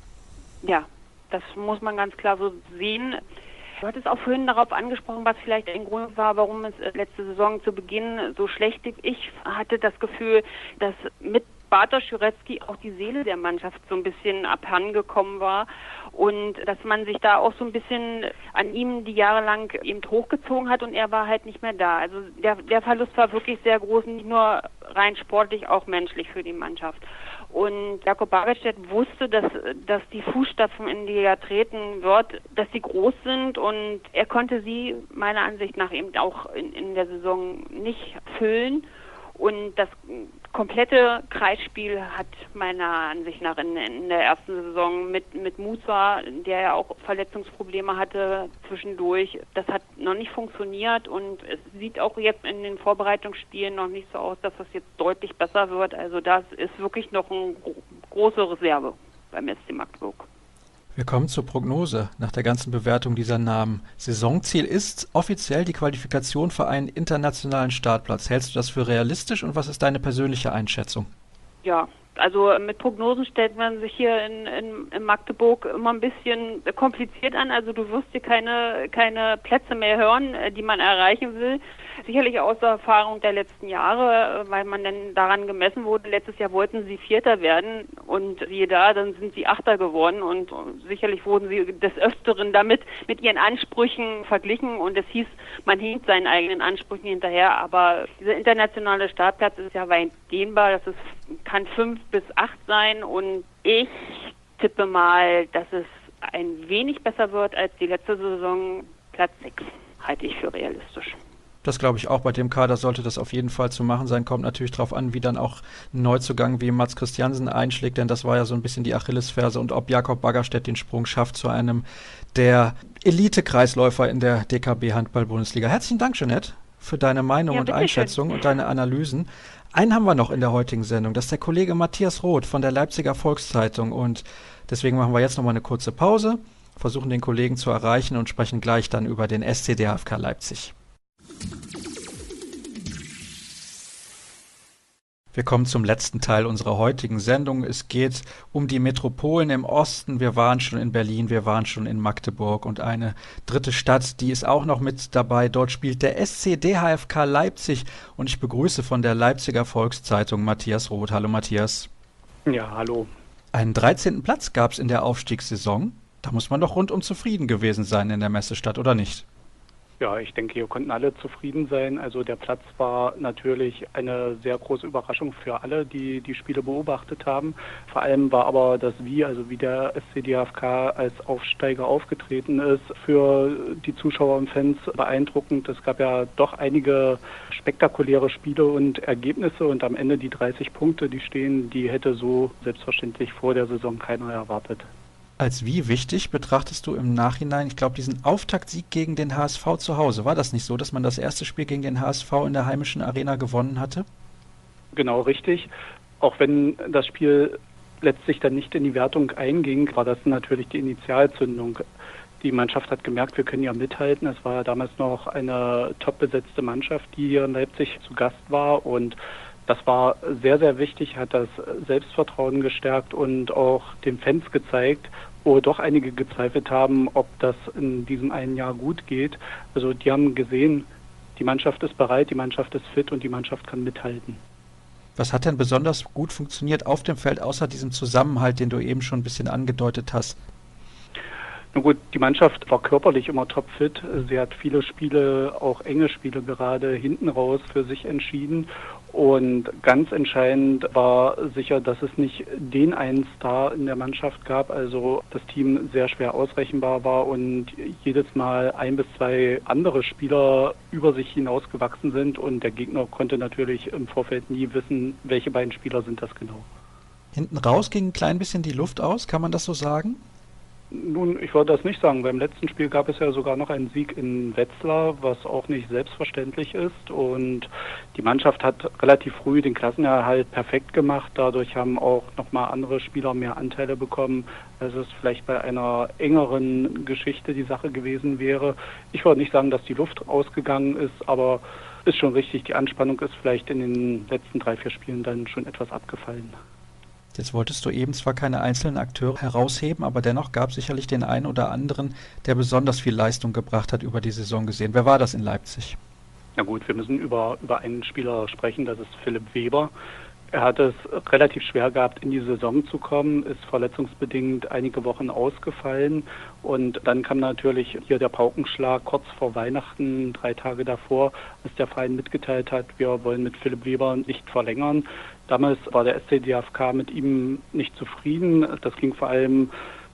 Ja, das muss man ganz klar so sehen. Du hattest auch vorhin darauf angesprochen, was vielleicht ein Grund war, warum es letzte Saison zu Beginn so schlecht lief. Ich hatte das Gefühl, dass mit Bartosz Jurecki auch die Seele der Mannschaft so ein bisschen abhandengekommen war und dass man sich da auch so ein bisschen an ihm die Jahre lang eben hochgezogen hat und er war halt nicht mehr da. Also der Verlust war wirklich sehr groß, nicht nur rein sportlich, auch menschlich für die Mannschaft. Und Jakob Bagerstedt wusste, dass die Fußstapfen, in die er treten wird, dass sie groß sind und er konnte sie meiner Ansicht nach eben auch in der Saison nicht füllen. Und das komplette Kreisspiel hat meiner Ansicht nach in der ersten Saison mit Musa, der ja auch Verletzungsprobleme hatte zwischendurch, das hat noch nicht funktioniert und es sieht auch jetzt in den Vorbereitungsspielen noch nicht so aus, dass das jetzt deutlich besser wird. Also das ist wirklich noch eine große Reserve beim SC Magdeburg. Wir kommen zur Prognose nach der ganzen Bewertung dieser Namen. Saisonziel ist offiziell die Qualifikation für einen internationalen Startplatz. Hältst du das für realistisch und was ist deine persönliche Einschätzung? Ja, also mit Prognosen stellt man sich hier in Magdeburg immer ein bisschen kompliziert an. Also du wirst hier keine Plätze mehr hören, die man erreichen will. Sicherlich aus der Erfahrung der letzten Jahre, weil man dann daran gemessen wurde. Letztes Jahr wollten sie Vierter werden und siehe da, dann sind sie Achter geworden und sicherlich wurden sie des Öfteren damit mit ihren Ansprüchen verglichen und es hieß, man hinkt seinen eigenen Ansprüchen hinterher, aber dieser internationale Startplatz ist ja weit dehnbar. Das ist kann 5 bis 8 sein und ich tippe mal, dass es ein wenig besser wird als die letzte Saison. Platz 6 halte ich für realistisch. Das glaube ich auch. Bei dem Kader sollte das auf jeden Fall zu machen sein. Kommt natürlich darauf an, wie dann auch ein Neuzugang wie Mats Christiansen einschlägt, denn das war ja so ein bisschen die Achillesferse und ob Jakob Baggerstedt den Sprung schafft zu einem der Elite-Kreisläufer in der DKB-Handball-Bundesliga. Herzlichen Dank, Jeanette, für deine Meinung und Einschätzung und deine Analysen. Einen haben wir noch in der heutigen Sendung. Das ist der Kollege Matthias Roth von der Leipziger Volkszeitung und deswegen machen wir jetzt nochmal eine kurze Pause, versuchen den Kollegen zu erreichen und sprechen gleich dann über den SC DHFK Leipzig. Wir kommen zum letzten Teil unserer heutigen Sendung. Es geht um die Metropolen im Osten. Wir waren schon in Berlin, wir waren schon in Magdeburg und eine dritte Stadt, die ist auch noch mit dabei. Dort spielt der SC DHFK Leipzig und ich begrüße von der Leipziger Volkszeitung Matthias Roth. Hallo Matthias. Ja, hallo. Einen 13. Platz gab es in der Aufstiegssaison. Da muss man doch rundum zufrieden gewesen sein in der Messestadt, oder nicht? Ja, ich denke, hier konnten alle zufrieden sein. Also der Platz war natürlich eine sehr große Überraschung für alle, die die Spiele beobachtet haben. Vor allem war aber das wie der SC DHFK als Aufsteiger aufgetreten ist, für die Zuschauer und Fans beeindruckend. Es gab ja doch einige spektakuläre Spiele und Ergebnisse und am Ende die 30 Punkte, die stehen, die hätte so selbstverständlich vor der Saison keiner erwartet. Als wie wichtig betrachtest du im Nachhinein, ich glaube, diesen Auftaktsieg gegen den HSV zu Hause? War das nicht so, dass man das erste Spiel gegen den HSV in der heimischen Arena gewonnen hatte? Genau, richtig. Auch wenn das Spiel letztlich dann nicht in die Wertung einging, war das natürlich die Initialzündung. Die Mannschaft hat gemerkt, wir können ja mithalten. Es war ja damals noch eine top besetzte Mannschaft, die hier in Leipzig zu Gast war und das war sehr, sehr wichtig, hat das Selbstvertrauen gestärkt und auch den Fans gezeigt, wo doch einige gezweifelt haben, ob das in diesem einen Jahr gut geht. Also die haben gesehen, die Mannschaft ist bereit, die Mannschaft ist fit und die Mannschaft kann mithalten. Was hat denn besonders gut funktioniert auf dem Feld, außer diesem Zusammenhalt, den du eben schon ein bisschen angedeutet hast? Na gut, die Mannschaft war körperlich immer topfit. Sie hat viele Spiele, auch enge Spiele gerade hinten raus für sich entschieden. Und ganz entscheidend war sicher, dass es nicht den einen Star in der Mannschaft gab, also das Team sehr schwer ausrechenbar war und jedes Mal 1 bis 2 andere Spieler über sich hinausgewachsen sind und der Gegner konnte natürlich im Vorfeld nie wissen, welche beiden Spieler sind das genau. Hinten raus ging ein klein bisschen die Luft aus, kann man das so sagen? Nun, ich würde das nicht sagen. Beim letzten Spiel gab es ja sogar noch einen Sieg in Wetzlar, was auch nicht selbstverständlich ist. Und die Mannschaft hat relativ früh den Klassenerhalt perfekt gemacht. Dadurch haben auch nochmal andere Spieler mehr Anteile bekommen, als es vielleicht bei einer engeren Geschichte die Sache gewesen wäre. Ich würde nicht sagen, dass die Luft ausgegangen ist, aber ist schon richtig. Die Anspannung ist vielleicht in den letzten 3-4 Spielen dann schon etwas abgefallen. Jetzt wolltest du eben zwar keine einzelnen Akteure herausheben, aber dennoch gab es sicherlich den einen oder anderen, der besonders viel Leistung gebracht hat über die Saison gesehen. Wer war das in Leipzig? Na gut, wir müssen über einen Spieler sprechen, das ist Philipp Weber. Er hat es relativ schwer gehabt, in die Saison zu kommen, ist verletzungsbedingt einige Wochen ausgefallen und dann kam natürlich hier der Paukenschlag kurz vor Weihnachten, 3 Tage davor, als der Verein mitgeteilt hat, wir wollen mit Philipp Weber nicht verlängern. Damals war der SC DHFK mit ihm nicht zufrieden. Das ging vor allem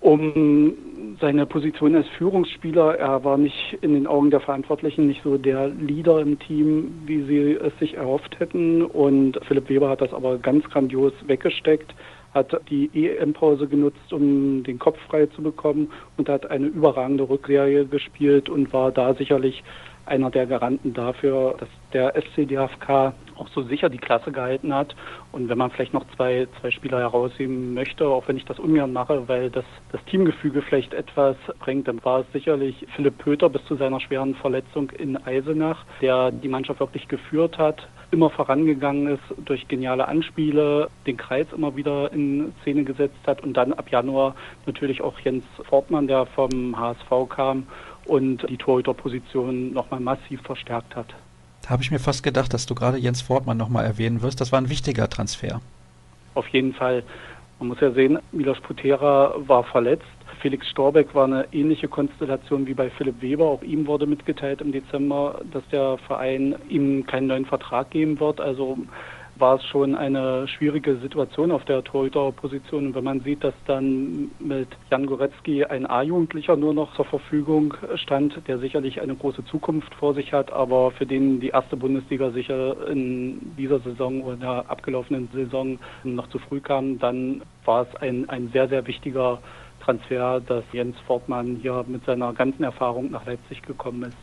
um seine Position als Führungsspieler. Er war nicht in den Augen der Verantwortlichen nicht so der Leader im Team, wie sie es sich erhofft hätten. Und Philipp Weber hat das aber ganz grandios weggesteckt, hat die EM-Pause genutzt, um den Kopf frei zu bekommen und hat eine überragende Rückserie gespielt und war da sicherlich einer der Garanten dafür, dass der SC DHFK auch so sicher die Klasse gehalten hat. Und wenn man vielleicht noch zwei Spieler herausheben möchte, auch wenn ich das ungern mache, weil das Teamgefüge vielleicht etwas bringt, dann war es sicherlich Philipp Pöter bis zu seiner schweren Verletzung in Eisenach, der die Mannschaft wirklich geführt hat, immer vorangegangen ist durch geniale Anspiele, den Kreis immer wieder in Szene gesetzt hat und dann ab Januar natürlich auch Jens Fortmann, der vom HSV kam und die Torhüterposition nochmal massiv verstärkt hat. Da habe ich mir fast gedacht, dass du gerade Jens Fortmann nochmal erwähnen wirst. Das war ein wichtiger Transfer. Auf jeden Fall. Man muss ja sehen, Milos Putera war verletzt. Felix Storbeck war eine ähnliche Konstellation wie bei Philipp Weber. Auch ihm wurde mitgeteilt im Dezember, dass der Verein ihm keinen neuen Vertrag geben wird. Also war es schon eine schwierige Situation auf der Torhüterposition. Und wenn man sieht, dass dann mit Jan Goretzky ein A-Jugendlicher nur noch zur Verfügung stand, der sicherlich eine große Zukunft vor sich hat, aber für den die erste Bundesliga sicher in dieser Saison oder in der abgelaufenen Saison noch zu früh kam, dann war es ein sehr, sehr wichtiger Transfer, dass Jens Fortmann hier mit seiner ganzen Erfahrung nach Leipzig gekommen ist.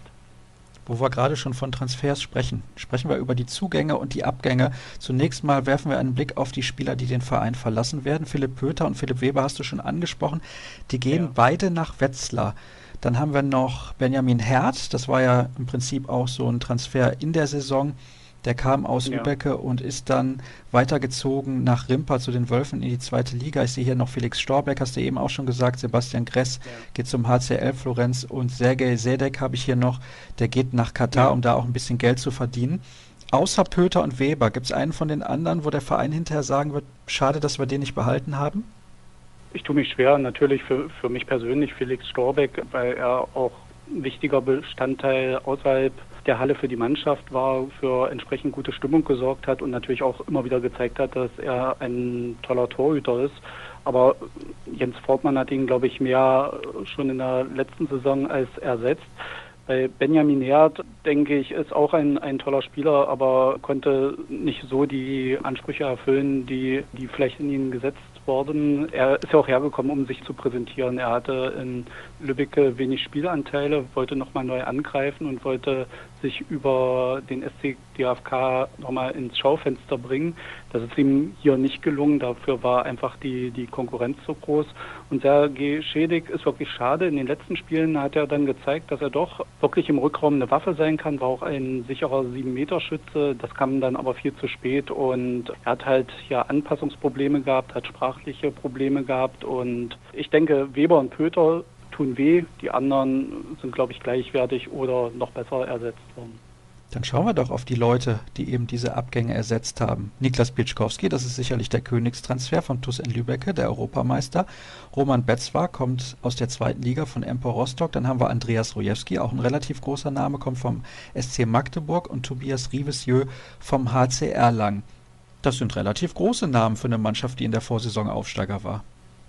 Wo wir gerade schon von Transfers sprechen wir über die Zugänge und die Abgänge. Zunächst mal werfen wir einen Blick auf die Spieler, die den Verein verlassen werden. Philipp Pöter und Philipp Weber hast du schon angesprochen. Die gehen beide nach Wetzlar. Dann haben wir noch Benjamin Herth. Das war ja im Prinzip auch so ein Transfer in der Saison. Der kam aus Lübbecke und ist dann weitergezogen nach Rimpa zu den Wölfen in die zweite Liga. Ich sehe hier noch Felix Storbeck, hast du eben auch schon gesagt. Sebastian Gress geht zum HCL Florenz und Sergej Sedek habe ich hier noch. Der geht nach Katar, um da auch ein bisschen Geld zu verdienen. Außer Pöter und Weber, gibt es einen von den anderen, wo der Verein hinterher sagen wird, schade, dass wir den nicht behalten haben? Ich tue mich schwer, natürlich für mich persönlich Felix Storbeck, weil er auch ein wichtiger Bestandteil außerhalb der Halle für die Mannschaft war, für entsprechend gute Stimmung gesorgt hat und natürlich auch immer wieder gezeigt hat, dass er ein toller Torhüter ist. Aber Jens Fortmann hat ihn, glaube ich, mehr schon in der letzten Saison als ersetzt. Bei Benjamin Herth, denke ich, ist auch ein toller Spieler, aber konnte nicht so die Ansprüche erfüllen, die vielleicht in ihn gesetzt worden. Er ist ja auch hergekommen, um sich zu präsentieren. Er hatte in Lübbecke wenig Spielanteile, wollte nochmal neu angreifen und wollte sich über den SC DFK nochmal ins Schaufenster bringen. Das ist ihm hier nicht gelungen. Dafür war einfach die Konkurrenz so groß. Und Sergej Sedek ist wirklich schade. In den letzten Spielen hat er dann gezeigt, dass er doch wirklich im Rückraum eine Waffe sein kann. War auch ein sicherer 7-Meter-Schütze. Das kam dann aber viel zu spät. Und er hat halt ja Anpassungsprobleme gehabt, hat sprachliche Probleme gehabt. Und ich denke, Weber und Pöter tun weh. Die anderen sind, glaube ich, gleichwertig oder noch besser ersetzt worden. Dann schauen wir doch auf die Leute, die eben diese Abgänge ersetzt haben. Niklas Pieczkowski, das ist sicherlich der Königstransfer von TuS in Lübbecke, der Europameister. Roman Betzwa kommt aus der zweiten Liga von Empor Rostock. Dann haben wir Andreas Rojewski, auch ein relativ großer Name, kommt vom SC Magdeburg, und Tobias Rivesieux vom HC Erlangen. Das sind relativ große Namen für eine Mannschaft, die in der Vorsaison Aufsteiger war.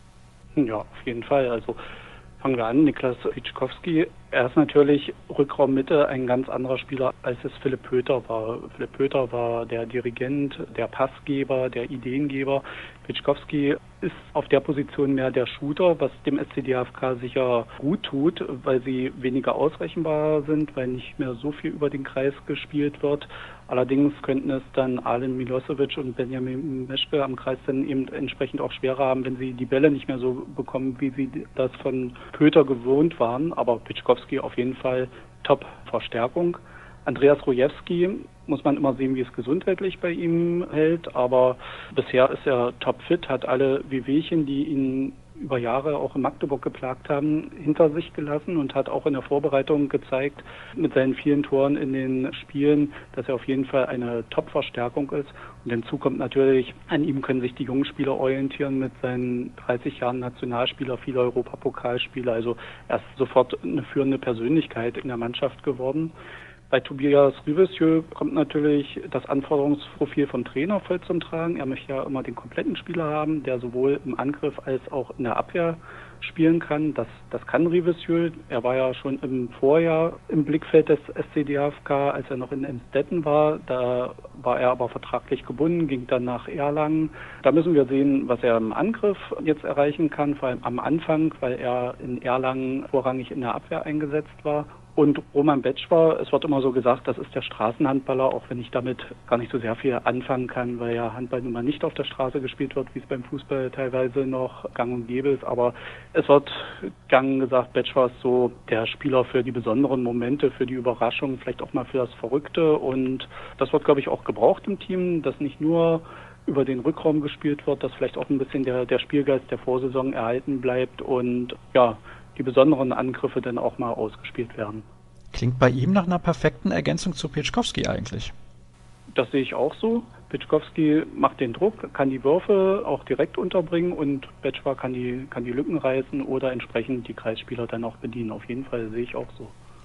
Ja, auf jeden Fall. Also fangen wir an, Niklas Pieczkowski. Er ist natürlich Rückraummitte ein ganz anderer Spieler, als es Philipp Pöter war. Philipp Pöter war der Dirigent, der Passgeber, der Ideengeber. Pieczkowski ist auf der Position mehr der Shooter, was dem SC DFK sicher gut tut, weil sie weniger ausrechenbar sind, weil nicht mehr so viel über den Kreis gespielt wird. Allerdings könnten es dann Alen Milosevic und Benjamin Meschke am Kreis dann eben entsprechend auch schwerer haben, wenn sie die Bälle nicht mehr so bekommen, wie sie das von Pöter gewohnt waren. Aber Pieczkowski auf jeden Fall Top-Verstärkung. Andreas Rojewski muss man immer sehen, wie es gesundheitlich bei ihm hält, aber bisher ist er topfit, hat alle Wehwehchen, die ihn über Jahre auch in Magdeburg geplagt haben, hinter sich gelassen und hat auch in der Vorbereitung gezeigt, mit seinen vielen Toren in den Spielen, dass er auf jeden Fall eine Top-Verstärkung ist. Und hinzu kommt natürlich, an ihm können sich die jungen Spieler orientieren mit seinen 30 Jahren Nationalspieler, viele Europapokalspieler. Also er ist sofort eine führende Persönlichkeit in der Mannschaft geworden. Bei Tobias Rivesieux kommt natürlich das Anforderungsprofil vom Trainer voll zum Tragen. Er möchte ja immer den kompletten Spieler haben, der sowohl im Angriff als auch in der Abwehr spielen kann. Das kann Rivesieux. Er war ja schon im Vorjahr im Blickfeld des SC DFK, als er noch in Emstetten war. Da war er aber vertraglich gebunden, ging dann nach Erlangen. Da müssen wir sehen, was er im Angriff jetzt erreichen kann, vor allem am Anfang, weil er in Erlangen vorrangig in der Abwehr eingesetzt war. Und Roman Betzwa, es wird immer so gesagt, das ist der Straßenhandballer, auch wenn ich damit gar nicht so sehr viel anfangen kann, weil ja Handball nun mal nicht auf der Straße gespielt wird, wie es beim Fußball teilweise noch gang und gäbe ist. Aber es wird gern gesagt, Betzwa ist so der Spieler für die besonderen Momente, für die Überraschung, vielleicht auch mal für das Verrückte. Und das wird, glaube ich, auch gebraucht im Team, dass nicht nur über den Rückraum gespielt wird, dass vielleicht auch ein bisschen der Spielgeist der Vorsaison erhalten bleibt und ja, die besonderen Angriffe dann auch mal ausgespielt werden. Klingt bei ihm nach einer perfekten Ergänzung zu Pieczkowski eigentlich. Das sehe ich auch so. Pieczkowski macht den Druck, kann die Würfe auch direkt unterbringen und Betzwa kann die Lücken reißen oder entsprechend die Kreisspieler dann auch bedienen. Auf jeden Fall sehe ich auch so.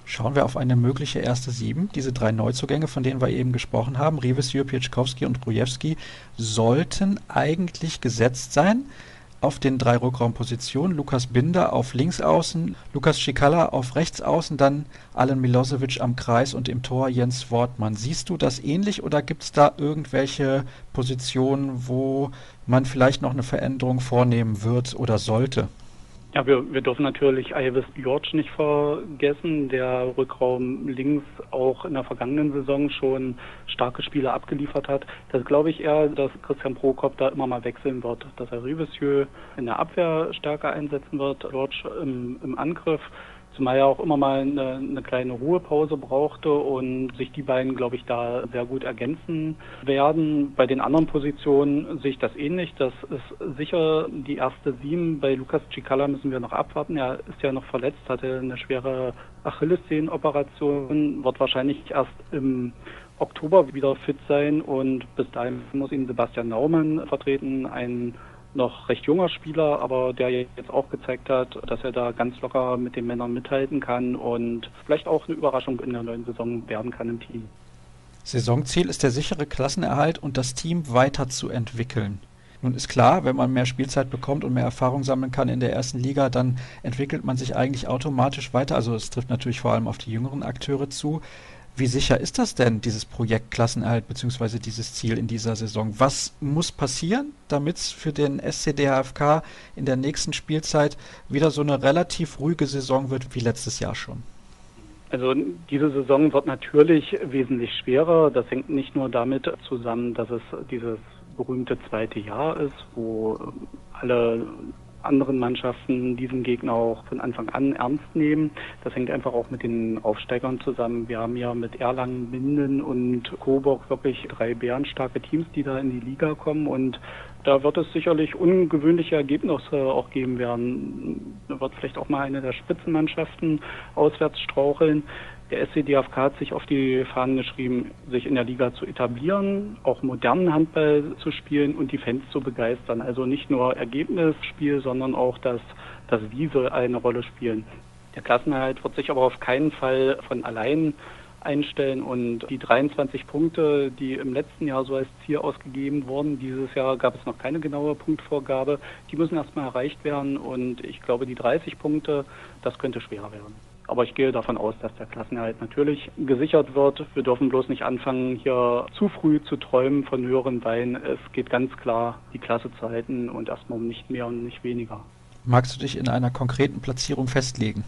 Schauen wir auf eine mögliche erste Sieben. Diese 3 Neuzugänge, von denen wir eben gesprochen haben, Revesio, Pieczkowski und Grujiewski, sollten eigentlich gesetzt sein. Auf den 3 Rückraumpositionen Lukas Binder auf Linksaußen, Lukas Cikala auf Rechtsaußen, dann Alen Milosevic am Kreis und im Tor Jens Wortmann. Siehst du das ähnlich oder gibt es da irgendwelche Positionen, wo man vielleicht noch eine Veränderung vornehmen wird oder sollte? Ja, wir dürfen natürlich Ajvis Bjorč nicht vergessen, der Rückraum links auch in der vergangenen Saison schon starke Spiele abgeliefert hat. Das glaube ich eher, dass Christian Prokop da immer mal wechseln wird, dass er Revesio in der Abwehr stärker einsetzen wird, Bjorč im Angriff. Zumal er auch immer mal eine kleine Ruhepause brauchte und sich die beiden, glaube ich, da sehr gut ergänzen werden. Bei den anderen Positionen sehe ich das ähnlich. Das ist sicher die erste 7. Bei Lukas Cikala müssen wir noch abwarten. Er ist ja noch verletzt, hatte eine schwere Achillessehnen-Operation, wird wahrscheinlich erst im Oktober wieder fit sein und bis dahin muss ihn Sebastian Naumann vertreten, ein noch recht junger Spieler, aber der jetzt auch gezeigt hat, dass er da ganz locker mit den Männern mithalten kann und vielleicht auch eine Überraschung in der neuen Saison werden kann im Team. Saisonziel ist der sichere Klassenerhalt und das Team weiterzuentwickeln. Nun ist klar, wenn man mehr Spielzeit bekommt und mehr Erfahrung sammeln kann in der ersten Liga, dann entwickelt man sich eigentlich automatisch weiter. Also es trifft natürlich vor allem auf die jüngeren Akteure zu. Wie sicher ist das denn, dieses Projekt Klassenerhalt bzw. dieses Ziel in dieser Saison? Was muss passieren, damit es für den SC DHFK in der nächsten Spielzeit wieder so eine relativ ruhige Saison wird wie letztes Jahr schon? Also diese Saison wird natürlich wesentlich schwerer. Das hängt nicht nur damit zusammen, dass es dieses berühmte zweite Jahr ist, wo alle anderen Mannschaften diesen Gegner auch von Anfang an ernst nehmen. Das hängt einfach auch mit den Aufsteigern zusammen. Wir haben ja mit Erlangen, Minden und Coburg wirklich 3 bärenstarke Teams, die da in die Liga kommen und da wird es sicherlich ungewöhnliche Ergebnisse auch geben werden. Da wird vielleicht auch mal eine der Spitzenmannschaften auswärts straucheln. Der SC DHFK hat sich auf die Fahnen geschrieben, sich in der Liga zu etablieren, auch modernen Handball zu spielen und die Fans zu begeistern. Also nicht nur Ergebnisspiel, sondern auch das Wie soll eine Rolle spielen. Der Klassenerhalt wird sich aber auf keinen Fall von allein einstellen und die 23 Punkte, die im letzten Jahr so als Ziel ausgegeben wurden, dieses Jahr gab es noch keine genaue Punktvorgabe, die müssen erstmal erreicht werden und ich glaube, die 30 Punkte, das könnte schwerer werden. Aber ich gehe davon aus, dass der Klassenerhalt natürlich gesichert wird. Wir dürfen bloß nicht anfangen, hier zu früh zu träumen von höheren Weinen. Es geht ganz klar, die Klasse zu halten und erstmal um nicht mehr und nicht weniger. Magst du dich in einer konkreten Platzierung festlegen?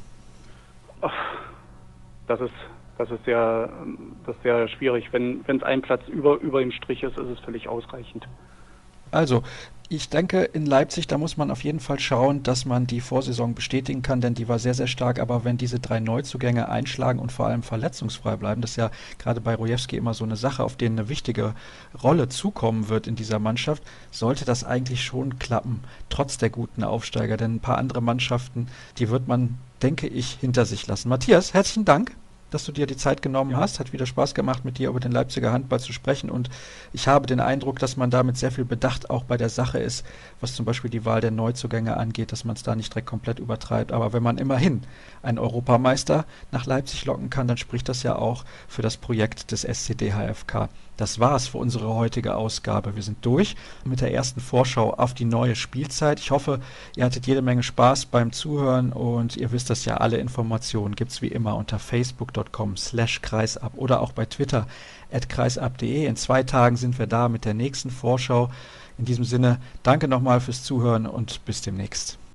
Das ist sehr schwierig. Wenn es ein Platz über dem Strich ist, ist es völlig ausreichend. Also, ich denke, in Leipzig, da muss man auf jeden Fall schauen, dass man die Vorsaison bestätigen kann, denn die war sehr, sehr stark. Aber wenn diese 3 Neuzugänge einschlagen und vor allem verletzungsfrei bleiben, das ist ja gerade bei Grujiewski immer so eine Sache, auf denen eine wichtige Rolle zukommen wird in dieser Mannschaft, sollte das eigentlich schon klappen, trotz der guten Aufsteiger. Denn ein paar andere Mannschaften, die wird man, denke ich, hinter sich lassen. Matthias, herzlichen Dank, dass du dir die Zeit genommen hast. Hat wieder Spaß gemacht, mit dir über den Leipziger Handball zu sprechen und ich habe den Eindruck, dass man da mit sehr viel Bedacht auch bei der Sache ist, was zum Beispiel die Wahl der Neuzugänge angeht, dass man es da nicht direkt komplett übertreibt. Aber wenn man immerhin einen Europameister nach Leipzig locken kann, dann spricht das ja auch für das Projekt des SC DHFK. Das war's für unsere heutige Ausgabe. Wir sind durch mit der ersten Vorschau auf die neue Spielzeit. Ich hoffe, ihr hattet jede Menge Spaß beim Zuhören und ihr wisst das ja, alle Informationen gibt's wie immer unter facebook.com/kreisab oder auch bei Twitter @kreisab.de. In 2 Tagen sind wir da mit der nächsten Vorschau. In diesem Sinne, danke nochmal fürs Zuhören und bis demnächst.